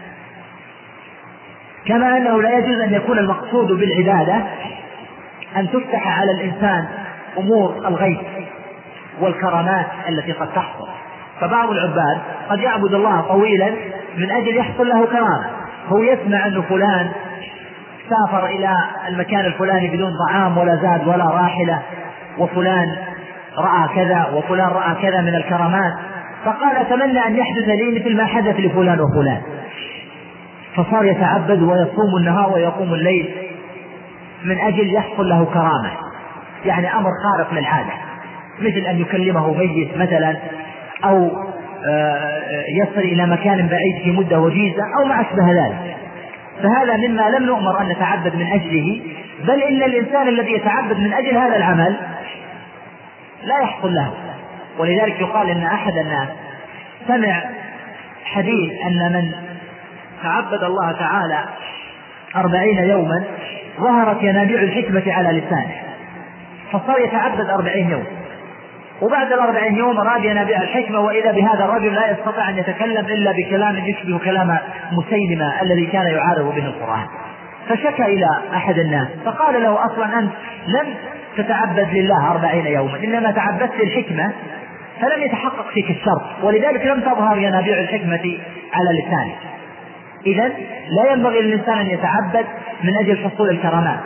كما أنه لا يجوز أن يكون المقصود بالعبادة أن تفتح على الإنسان أمور الغيب والكرامات التي قد تحصل. فبعض العباد قد يعبد الله طويلا من أجل يحصل له كرامة. هو يسمع أن فلان سافر إلى المكان الفلاني بدون طعام ولا زاد ولا راحلة، وفلان رأى كذا وفلان رأى كذا من الكرامات، فقال: أتمنى أن يحدث لي مثل ما حدث لفلان وفلان. فصار يتعبد ويصوم النهار ويقوم الليل من أجل يحصل له كرامة، يعني أمر خارق للعادة، مثل أن يكلمه ميت مثلا، أو يصل إلى مكان بعيد في مدة وجيزة أو ما أشبه ذلك، فهذا مما لم نؤمر أن نتعبد من أجله، بل إن الإنسان الذي يتعبد من أجل هذا العمل لا يحصل له. ولذلك يقال إن أحد الناس سمع حديث أن من تعبد الله تعالى أربعين يوما ظهرت ينابيع الحكمة على لسانه، فصار يتعبد أربعين يوم، وبعد الأربعين يوم راد ينابيع الحكمة، وإذا بهذا الرجل لا يستطيع أن يتكلم إلا بكلام يشبه كلام مسيلمة الذي كان يعارض به القرآن. فشكى إلى أحد الناس فقال له: أصلا أنت لم تتعبد لله أربعين يوما، إنما تعبدت للحكمة، فلم يتحقق فيك الشرط، ولذلك لم تظهر ينابيع الحكمة على لسانك. إذن لا ينبغي للإنسان أن يتعبد من أجل حصول الكرامات.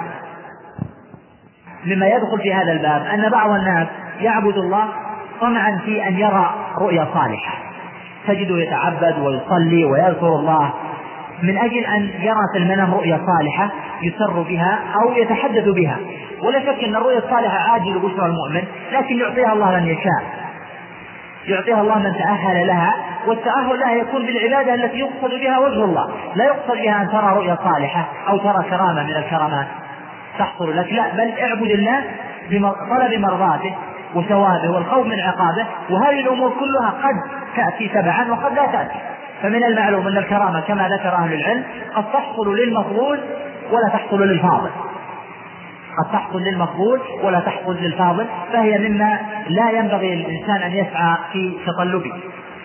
مما يدخل في هذا الباب أن بعض الناس يعبد الله طمعا في أن يرى رؤيا صالحة، تجده يتعبد ويصلي ويذكر الله من أجل أن يرى في المنام رؤيا صالحة يسر بها أو يتحدث بها. ولا شك أن الرؤيا الصالحة عاجل بشرى المؤمن، لكن يعطيها الله من يشاء، يعطيها الله من تأهل لها، والتأهل لها يكون بالعبادة التي يقصد بها وجه الله، لا يقصد بها أن ترى رؤيا صالحة أو ترى كرامة من الكرامات تحصل لك، لا، بل اعبد الله بطلب مرضاته وثوابه والخوف من عقابه. وهذه الأمور كلها قد تأتي تبعا وقد لا تأتي. فمن المعلوم أن الكرامة كما ذكر أهل العلم قد تحصل للمفضول ولا تحصل للفاضل، قد تحصل للمفضول ولا تحصل للفاضل، فهي مما لا ينبغي للإنسان أن يسعى في تطلبه.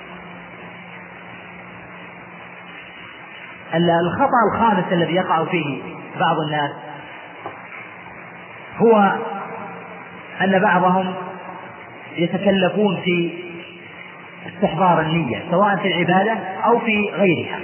الخطأ الخامس الذي يقع فيه بعض الناس هو أن بعضهم يتكلفون في استحضار النية سواء في العبادة أو في غيرها.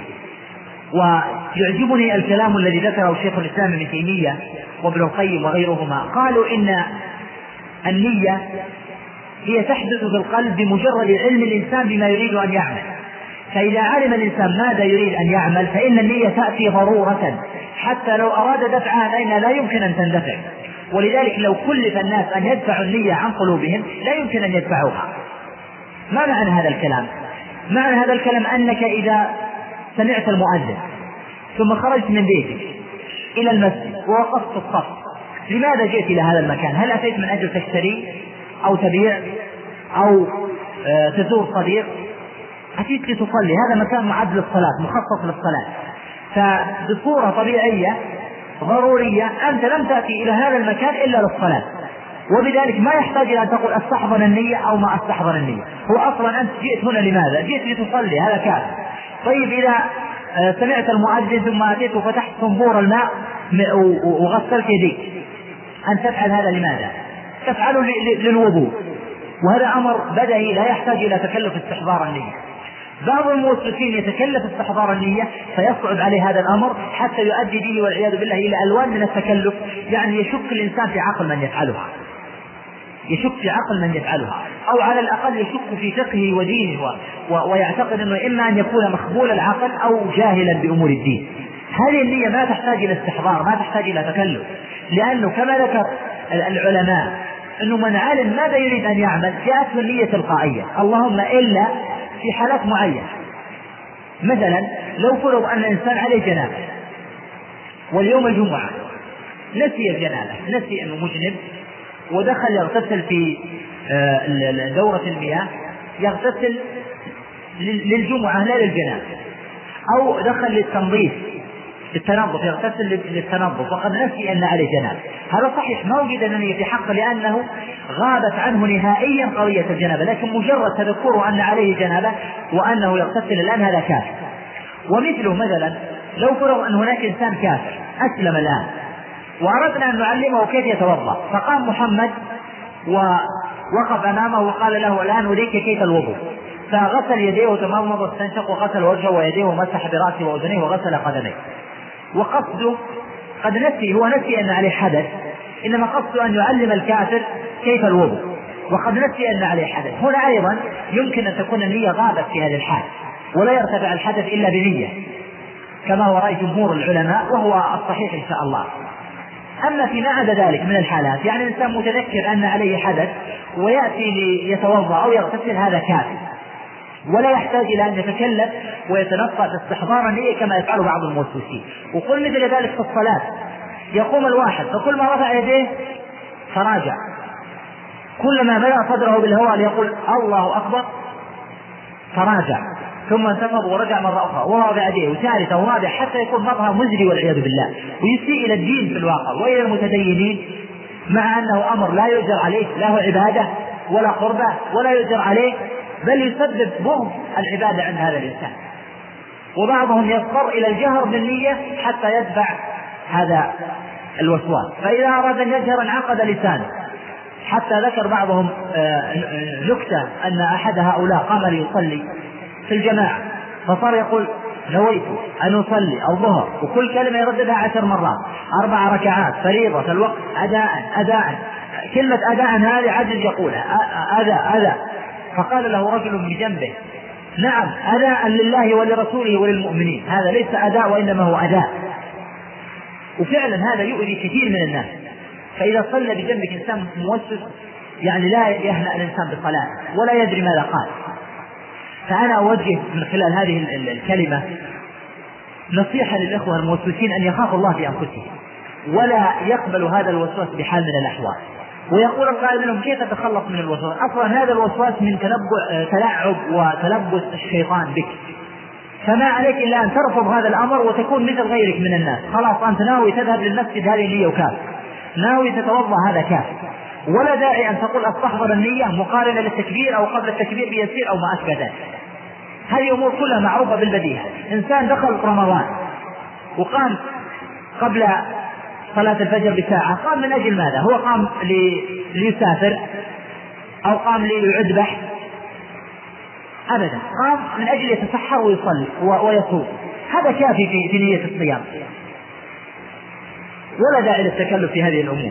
ويعجبني الكلام الذي ذكره شيخ الإسلام ابن تيمية وابن القيم وغيرهما، قالوا إن النية هي تحدث في القلب بمجرد علم الإنسان بما يريد أن يعمل، فإذا علم الإنسان ماذا يريد أن يعمل فإن النية تأتي ضرورة، حتى لو أراد دفعها فإنها لا يمكن أن تندفع. ولذلك لو كلف الناس أن يدفعوا النية عن قلوبهم لا يمكن أن يدفعوها. ما معنى هذا الكلام؟ معنى هذا الكلام أنك إذا سمعت المؤذن ثم خرجت من بيتك إلى المسجد ووقفت الصف، لماذا جئت إلى هذا المكان؟ هل أتيت من أجل تشتري أو تبيع أو تزور صديق؟ أتيت لتصلي، هذا مكان معد للصلاة، مخصص للصلاة. فبصورة طبيعية ضرورية أنت لم تأتي إلى هذا المكان إلا للصلاة، وبذلك ما يحتاج إلى أن تقول أستحضر النية أو ما أستحضر النية، هو أصلا أنت جئت هنا لماذا؟ جئت لتصلي، هذا كافي. طيب إذا سمعت المؤذن ثم أتيت وفتحت صنبور الماء وغسلت يديك، أن تفعل هذا لماذا؟ تفعله للوضوء، وهذا أمر بدهي لا يحتاج إلى تكلف استحضار النية. بعض الموسوسين يتكلف استحضار النية فيصعب عليه هذا الأمر حتى يؤدي به والعياذ بالله إلى ألوان من التكلف، يعني يشك الإنسان في عقل من يفعلها، يشك في عقل من يفعلها، أو على الأقل يشك في فقهه ودينه ويعتقد أنه إما أن يكون مخبول العقل أو جاهلا بأمور الدين. هذه النية ما تحتاج إلى استحضار، ما تحتاج إلى تكلف، لأنه كما ذكر العلماء أنه من علم ماذا يريد أن يعمل جاءته النية تلقائية، اللهم إلا في حالات معينة. مثلا لو فرض أن الإنسان عليه جنابة واليوم الجمعة نسي الجنابة، نسي أنه مجنب ودخل يغتسل في دورة المياه، يغتسل للجمعة لا للجنابة، أو دخل للتنظيف التنظف يغتسل للتنظف وقد نسي أن عليه جنابة، هذا صحيح ما وجد النية في حقه لأنه غابت عنه نهائيا قضية الجنابة، لكن مجرد تذكره أن عليه جنابة وأنه يغتسل الآن هذا كافر. ومثله مثلا لو فرض أن هناك إنسان كافر أسلم الآن وأردنا أن نعلمه كيف يتوضأ، فقام محمد ووقف أمامه وقال له الآن أريك كيف الوضوء، فغسل يديه وتمضمض واستنشق وغسل وجهه ويديه ومسح برأسه وأذنيه وغسل قدميه، وقصده قد نسي، هو نسي أن عليه حدث، إنما قصده أن يعلم الكافر كيف الوضوء وقد نسي أن عليه حدث. هنا أيضا يمكن أن تكون النية غابت في هذه الحال ولا يرتفع الحدث إلا بنية كما هو رأي جمهور العلماء وهو الصحيح إن شاء الله. أما فيما عدا ذلك من الحالات، يعني الإنسان متذكر أن عليه حدث ويأتي ليتوضأ أو يغتسل، هذا كافي. ولا يحتاج إلى أن يتكلم ويتنقى استحضار النية كما يفعل بعض الموسوسين. وقل مثل ذلك في الصلاة، يقوم الواحد فكل ما رفع يديه تراجع، كلما ملأ صدره بالهواء ليقول الله أكبر تراجع، ثم انتفض ورجع مرة أخرى ورابع يديه وثالثة ورابع، حتى يكون مظهر مزري والعياذ بالله، ويسيء إلى الدين في الواقع وإلى المتدينين، مع أنه أمر لا يؤجر عليه، له عبادة ولا قربة ولا يؤجر عليه، بل يسبب بغض العبادة عند هذا الإنسان. وبعضهم يضطر إلى الجهر بالنية حتى يدفع هذا الوسواس، فإذا أراد أن يجهر انعقد لسانه. حتى ذكر بعضهم نكتة أن أحد هؤلاء قام ليصلي في الجماعة فصار يقول نويت أن أصلي الظهر، وكل كلمة يرددها عشر مرات، أربع ركعات فريضة الوقت أداء أداء، كلمة أداء هذه عجز يقولها أداء أداء. فقال له رجل بجنبه نعم أداء لله ولرسوله وللمؤمنين، هذا ليس أداء وإنما هو أداء. وفعلا هذا يؤذي كثير من الناس. فإذا صلى بجنبك إنسان موسوس يعني لا يهنأ الإنسان بالصلاة ولا يدري ماذا قال. فأنا أوجه من خلال هذه الكلمة نصيحة للإخوة الموسوسين أن يخافوا الله في أنفسهم ولا يقبلوا هذا الوسواس بحال من الأحوال. ويقول القائل لهم كيف تتخلص من الوسواس؟ أصلا هذا الوسواس من تلعب وتلبس الشيطان بك، فما عليك إلا أن ترفض هذا الأمر وتكون مثل غيرك من الناس. خلاص أنت ناوي تذهب للمسجد هذه النية وكافر، ناوي تتوضأ هذا كافر، ولا داعي أن تقول أستحضر النية مقارنة للتكبير أو قبل التكبير بيسير أو ما أشبه ذلك. هذه أمور كلها معروفة بالبديهة. إنسان دخل رمضان وقام قبل صلاة الفجر بساعة، قام من أجل ماذا؟ هو قام لي... ليسافر أو قام ليعد بحث؟ أبدا، قام من أجل يتسحر ويصلي و... ويصوم، هذا كافي في... في نية الصيام، ولا داعي للتكلف في هذه الأمور.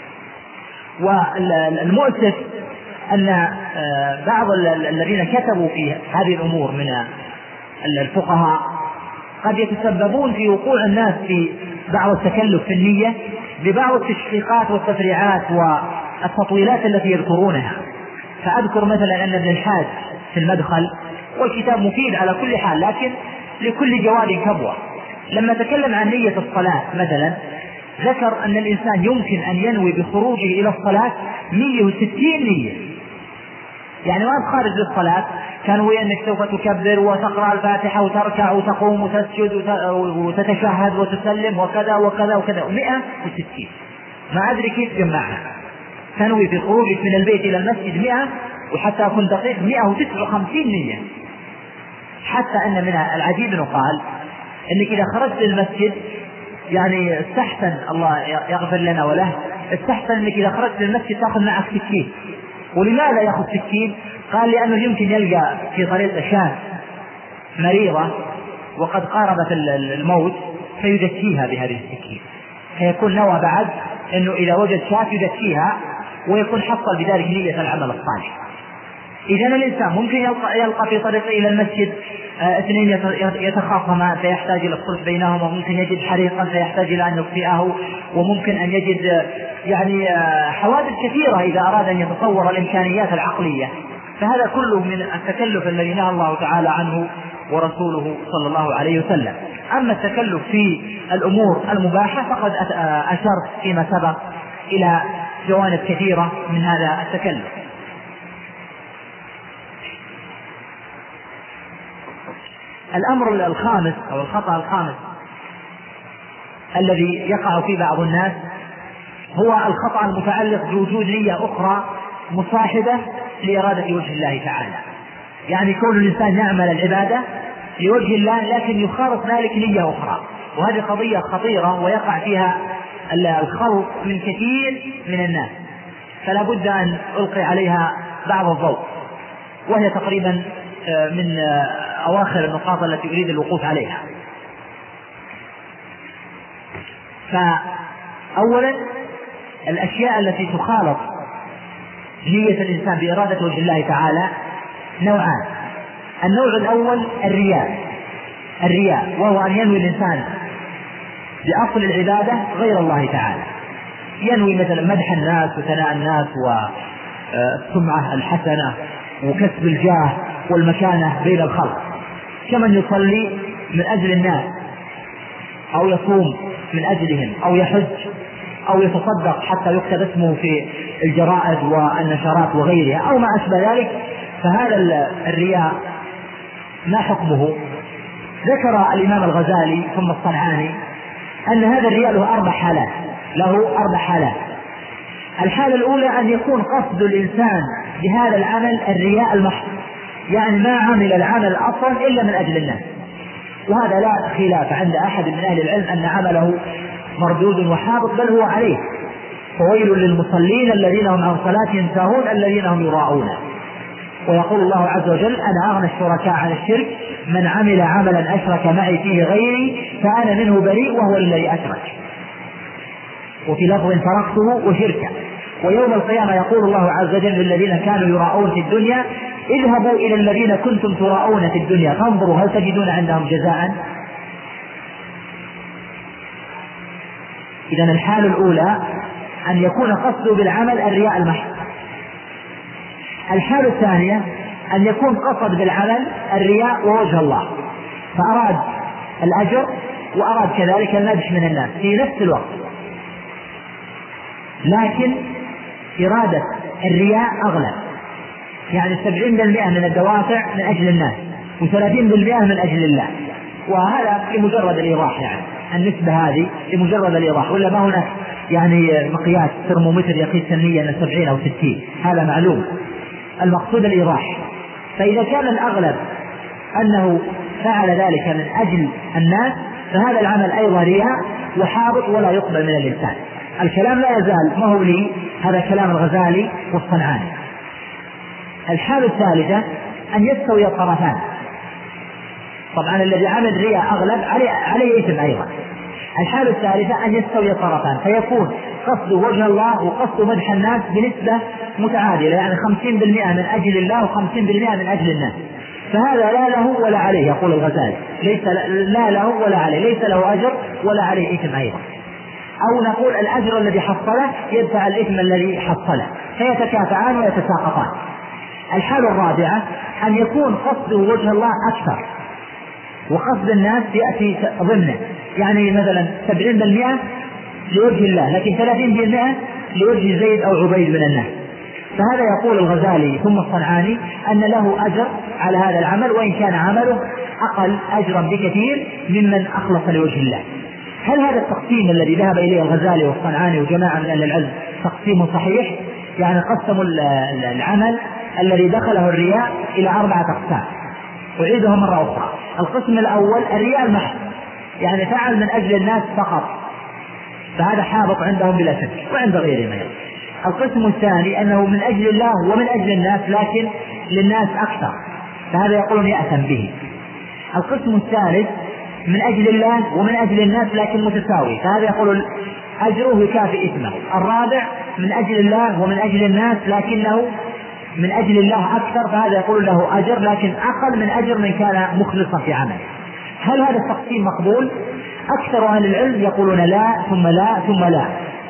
والمؤسف أن بعض الذين كتبوا في هذه الأمور من الفقهاء قد يتسببون في وقوع الناس في بعض التكلف في النية ببعض التشقيقات والتفريعات والتطويلات التي يذكرونها. فأذكر مثلا أن ابن الحاج في المدخل، والكتاب مفيد على كل حال لكن لكل جواد كبوة، لما تكلم عن نية الصلاة مثلا ذكر أن الإنسان يمكن أن ينوي بخروجه إلى الصلاة مئة وستين نية. يعني وأنت خارج للصلاة كانوا أنك سوف تكبر وتقرأ الفاتحة وتركع وتقوم وتسجد وتتشهد وتسلم وكذا وكذا وكذا، مئة وستين، ما أدري كيف جمعها. تنوي في خروجك من البيت إلى المسجد مئة، وحتى أكون دقيق مئة وتسعة وخمسين نية. حتى أن من العجيب أنه قال أنك إذا خرجت للمسجد يعني استحسن، الله يغفر لنا وله، استحسن أنك إذا خرجت للمسجد تأخذ معك سكين. ولماذا يأخذ سكين؟ قال لأنه يمكن يلقى في طريق شاة مريضة وقد قاربت الموت فيدكيها بهذه السكين، فيكون نوى بعد أنه إذا وجد شاة يدكيها ويكون حصل بذلك نية العمل الصالح. إذن الإنسان ممكن يلقى, يلقى في طريقه إلى المسجد اثنين يتخاصمان فيحتاج إلى الصلح بينهما، وممكن يجد حريقا فيحتاج إلى أن يطفئه، وممكن أن يجد يعني حوادث كثيرة إذا أراد أن يتصور الإمكانيات العقلية. فهذا كله من التكلف الذي نهى الله تعالى عنه ورسوله صلى الله عليه وسلم. أما التكلف في الأمور المباحة فقد أشرت فيما سبق إلى جوانب كثيرة من هذا التكلف. الأمر الخامس أو الخطأ الخامس الذي يقع في بعض الناس هو الخطأ المتعلق بوجود نية أخرى مصاحبة لإرادة وجه الله تعالى. يعني كون الإنسان يعمل العبادة لوجه الله لكن يخالط ذلك نية أخرى، وهذه قضية خطيرة ويقع فيها الخلط من كثير من الناس، فلا بد أن ألقي عليها بعض الضوء، وهي تقريبا من أواخر النقاط التي أريد الوقوف عليها. فأولا الأشياء التي تخالط نية الإنسان بإرادة وجه الله تعالى نوعان. النوع الأول الرياء، الرياء وهو أن ينوي الإنسان بأصل العبادة غير الله تعالى، ينوي مثلا مدح الناس وثناء الناس والسمعة الحسنة وكسب الجاه والمكانة بين الخلق، كمن يصلي من أجل الناس أو يصوم من أجلهم أو يحج أو يتصدق حتى يكتب اسمه في الجرائد والنشرات وغيرها أو ما أشبه ذلك. فهذا الرياء ما حكمه؟ ذكر الإمام الغزالي ثم الصنعاني أن هذا الرياء له أربع حالات له أربع حالات. الحالة الأولى أن يكون قصد الإنسان بهذا العمل الرياء المحض، يعني ما عمل العمل أصلا إلا من أجل الناس، وهذا لا خلاف عند أحد من أهل العلم أن عمله مردود وحابط، بل هو عليه. فويل للمصلين الذين هم عن صلاتهم ساهون الذين هم يراءون. ويقول الله عز وجل: أنا أغنى الشركاء عن الشرك، من عمل عملا أشرك معي فيه غيري فأنا منه بريء وهو الذي أشرك. وفي لفظ: تركته وشركه. ويوم القيامة يقول الله عز وجل للذين كانوا يراءون في الدنيا: اذهبوا إلى الذين كنتم تراءون في الدنيا فانظروا هل تجدون عندهم جزاء. إذن الحالة الأولى أن يكون قصده بالعمل الرياء المحض. الحالة الثانية أن يكون قصد بالعمل الرياء ووجه الله، فأراد الأجر وأراد كذلك المدح من الناس في نفس الوقت، لكن إرادة الرياء أغلب، يعني سبعين بالمئة من الدوافع من أجل الناس وثلاثين بالمئة من أجل الله. وهذا لمجرد الإيضاح، يعني النسبة هذه لمجرد الإيضاح، ولا ما هناك يعني مقياس ترمومتر يقيس سنيا من سبعين أو ستين، هذا معلوم. المقصود الإيضاح. فإذا كان الأغلب أنه فعل ذلك من أجل الناس فهذا العمل أيضا رياء وحابط ولا يقبل من الإنسان. الكلام لا يزال ما هو لي، هذا كلام الغزالي والصنعاني. الحالة الثالثة أن يستوي الطرفان. طبعا الذي عمل رياء أغلب عليه, عليه إثم أيضا. الحالة الثالثة أن يستوي الطرفان، فيكون قصد وجه الله وقصد مدح الناس بنسبة متعادلة، يعني خمسين بالمئة من أجل الله وخمسين بالمئة من أجل الناس، فهذا لا له ولا عليه. يقول الغزالي: ليس لا له ولا عليه، ليس له أجر ولا عليه إثم أيضا. أو نقول الأجر الذي حصله يدفع الإثم الذي حصله، فيتكافئان ويتساقطان. الحالة الرابعة أن يكون قصده وجه الله أكثر وقصد الناس يأتي ضمنه، يعني مثلا سبعين بالمئة لوجه الله لكن ثلاثين بالمئة لوجه زيد أو عبيد من الناس. فهذا يقول الغزالي ثم الصنعاني أن له أجر على هذا العمل وإن كان عمله أقل أجرا بكثير ممن أخلص لوجه الله. هل هذا التقسيم الذي ذهب إليه الغزالي والصنعاني وجماعة من أهل العلم تقسيم صحيح؟ يعني قسموا العمل الذي دخله الرياء إلى أربعة أقسام، أعيدها مرة أخرى. القسم الأول الرياء المحض، يعني فعل من أجل الناس فقط، فهذا حابط عندهم بلا شك وعند غيرهم. القسم الثاني أنه من أجل الله ومن أجل الناس لكن للناس أكثر، فهذا يقولون يأثم به. القسم الثالث من أجل الله ومن أجل الناس لكن متساوي، فهذا يقول أجره يكافئ إثمه. الرابع من أجل الله ومن أجل الناس لكنه من أجل الله أكثر، فهذا يقول له أجر لكن أقل من أجر من كان مخلصا في عمله. هل هذا التقسيم مقبول؟ أكثر أهل العلم يقولون لا ثم لا ثم لا،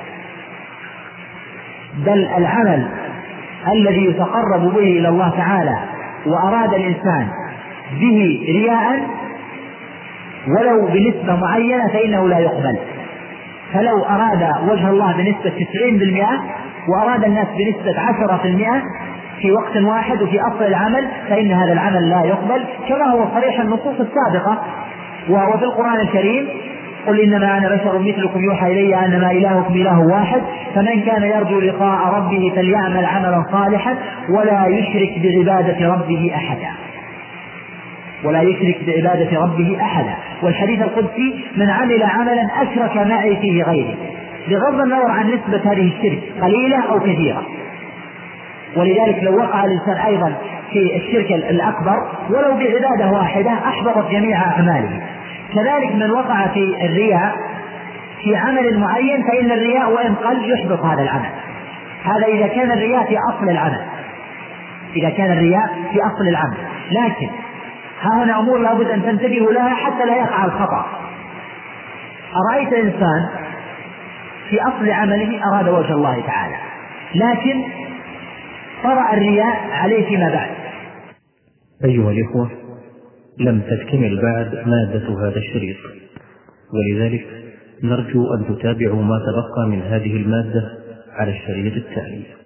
بل العمل الذي يتقرب به إلى الله تعالى وأراد الإنسان به رياء ولو بنسبة معينة فإنه لا يقبل. فلو أراد وجه الله بنسبة تسعين بالمئة وأراد الناس بنسبة عشرة بالمئة في وقت واحد وفي أصل العمل فإن هذا العمل لا يقبل، كما هو صريح النصوص السابقة. وهو في القرآن الكريم: قل إنما أنا بشر مثلكم يوحى إلي أنما إلهكم إله واحد فمن كان يرجو لقاء ربه فليعمل عملا صالحا ولا يشرك بعبادة ربه أحدا ولا يشرك بعبادة ربه أحدا. والحديث القدسي: من عمل عملا أشرك معي فيه غيري، بغض النظر عن نسبة هذه الشرك قليلة أو كثيرة. ولذلك لو وقع الإنسان أيضا في الشرك الأكبر ولو بعبادة واحدة أحبطت جميع أعماله. كذلك من وقع في الرياء في عمل معين فإن الرياء وإن قل يحبط هذا العمل. هذا إذا كان الرياء في أصل العمل إذا كان الرياء في أصل العمل لكن ها هنا أمور لابد أن تنتبهوا لها حتى لا يقع الخطأ. أرأيت إنسان في أصل عمله أراد وجه الله تعالى لكن طرأ الرياء عليه فيما بعد، أيها الإخوة، لم تكتمل بعد مادة هذا الشريط، ولذلك نرجو أن تتابعوا ما تبقى من هذه المادة على الشريط التالي.